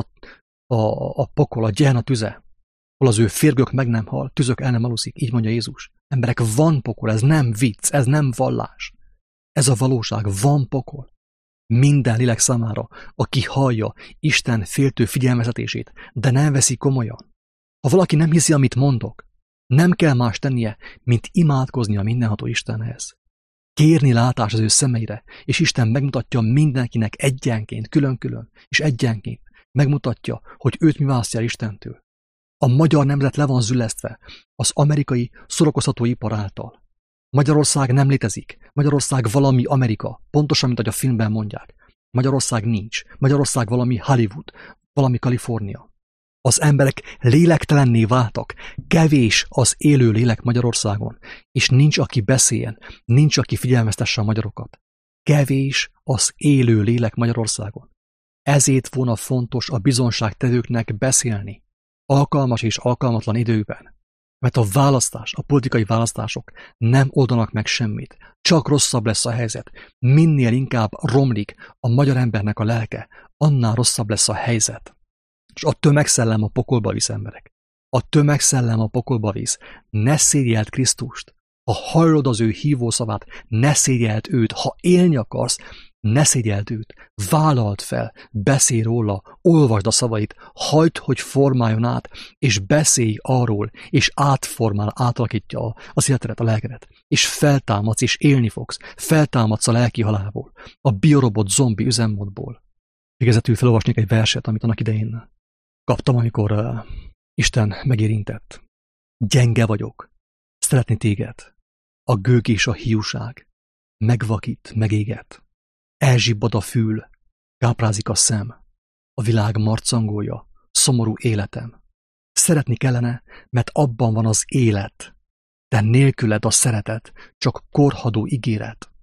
a pokol, a gyehena tüze, hol az ő férgök meg nem hal, tüzök el nem aluszik, így mondja Jézus. Emberek, van pokol, ez nem vicc, ez nem vallás. Ez a valóság, van pokol. Minden lélek számára, aki hallja Isten féltő figyelmeztetését, de nem veszi komolyan. Ha valaki nem hiszi, amit mondok, nem kell más tennie, mint imádkozni a mindenható Istenhez. Kérni látás az ő szemeire, és Isten megmutatja mindenkinek egyenként, külön-külön, és egyenként megmutatja, hogy őt mi választja el Istentől. A magyar nemzet le van züllesztve az amerikai szórakoztatóipar által. Magyarország nem létezik. Magyarország valami Amerika, pontosan, mint ahogy a filmben mondják. Magyarország nincs. Magyarország valami Hollywood, valami Kalifornia. Az emberek lélektelenné váltak. Kevés az élő lélek Magyarországon, és nincs, aki beszéljen, nincs, aki figyelmeztesse a magyarokat. Kevés az élő lélek Magyarországon. Ezért volna fontos a bizonságtevőknek beszélni, alkalmas és alkalmatlan időben. Mert a választás, a politikai választások nem oldanak meg semmit. Csak rosszabb lesz a helyzet. Minél inkább romlik a magyar embernek a lelke, annál rosszabb lesz a helyzet. És a tömegszellem a pokolba visz, emberek. A tömegszellem a pokolba visz. Ne szégyeld Krisztust. Ha hallod az ő hívószavát, ne szégyeld őt. Ha élni akarsz, ne szégyeld őt. Vállald fel, beszélj róla, olvasd a szavait, hagyd, hogy formáljon át, és beszélj arról, és átformál, átalakítja az életedet, a lelkedet. És feltámadsz, és élni fogsz. Feltámadsz a lelki halálból, a biorobot zombi üzemmódból. Végezetül felolvasnék egy verset, amit annak idején kaptam, amikor Isten megérintett. Gyenge vagyok, szeretni téged. A gőg és a hiúság megvakít, megéget. Elzsibbad a fül, káprázik a szem, a világ marcangója, szomorú életem. Szeretni kellene, mert abban van az élet, de nélküled a szeretet, csak korhadó ígéret.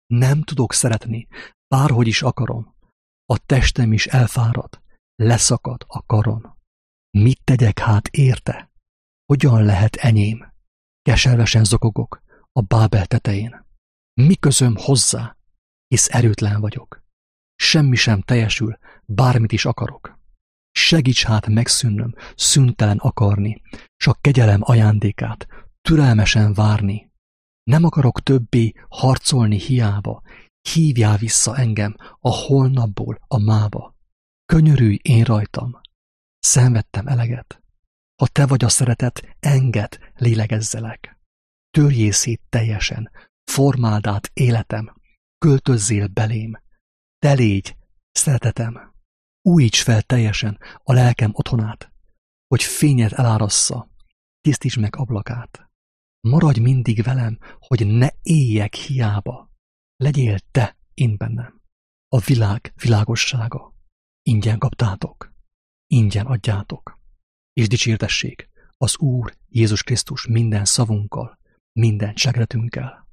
Nem tudok szeretni, bárhogy is akarom. A testem is elfárad, leszakad a karon. Mit tegyek hát érte? Hogyan lehet enyém? Keservesen zokogok a Bábel tetején. Mi közöm hozzá, hisz erőtlen vagyok. Semmi sem teljesül, bármit is akarok. Segíts hát megszűnnöm, szüntelen akarni, s a kegyelem ajándékát türelmesen várni. Nem akarok többé harcolni hiába, hívjál vissza engem a holnapból a mába. Könyörülj én rajtam, szenvedtem eleget. Ha te vagy a szeretet, engedd, lélegezzelek. Törjél szét teljesen, formáld át életem, költözzél belém. Te légy, szeretetem, újíts fel teljesen a lelkem otthonát, hogy fényed elárassza, tisztítsd meg ablakát. Maradj mindig velem, hogy ne éljek hiába. Legyél te én bennem, a világ világossága. Ingyen kaptátok, ingyen adjátok, és dicsértessék az Úr Jézus Krisztus minden szavunkkal, minden segretünkkel.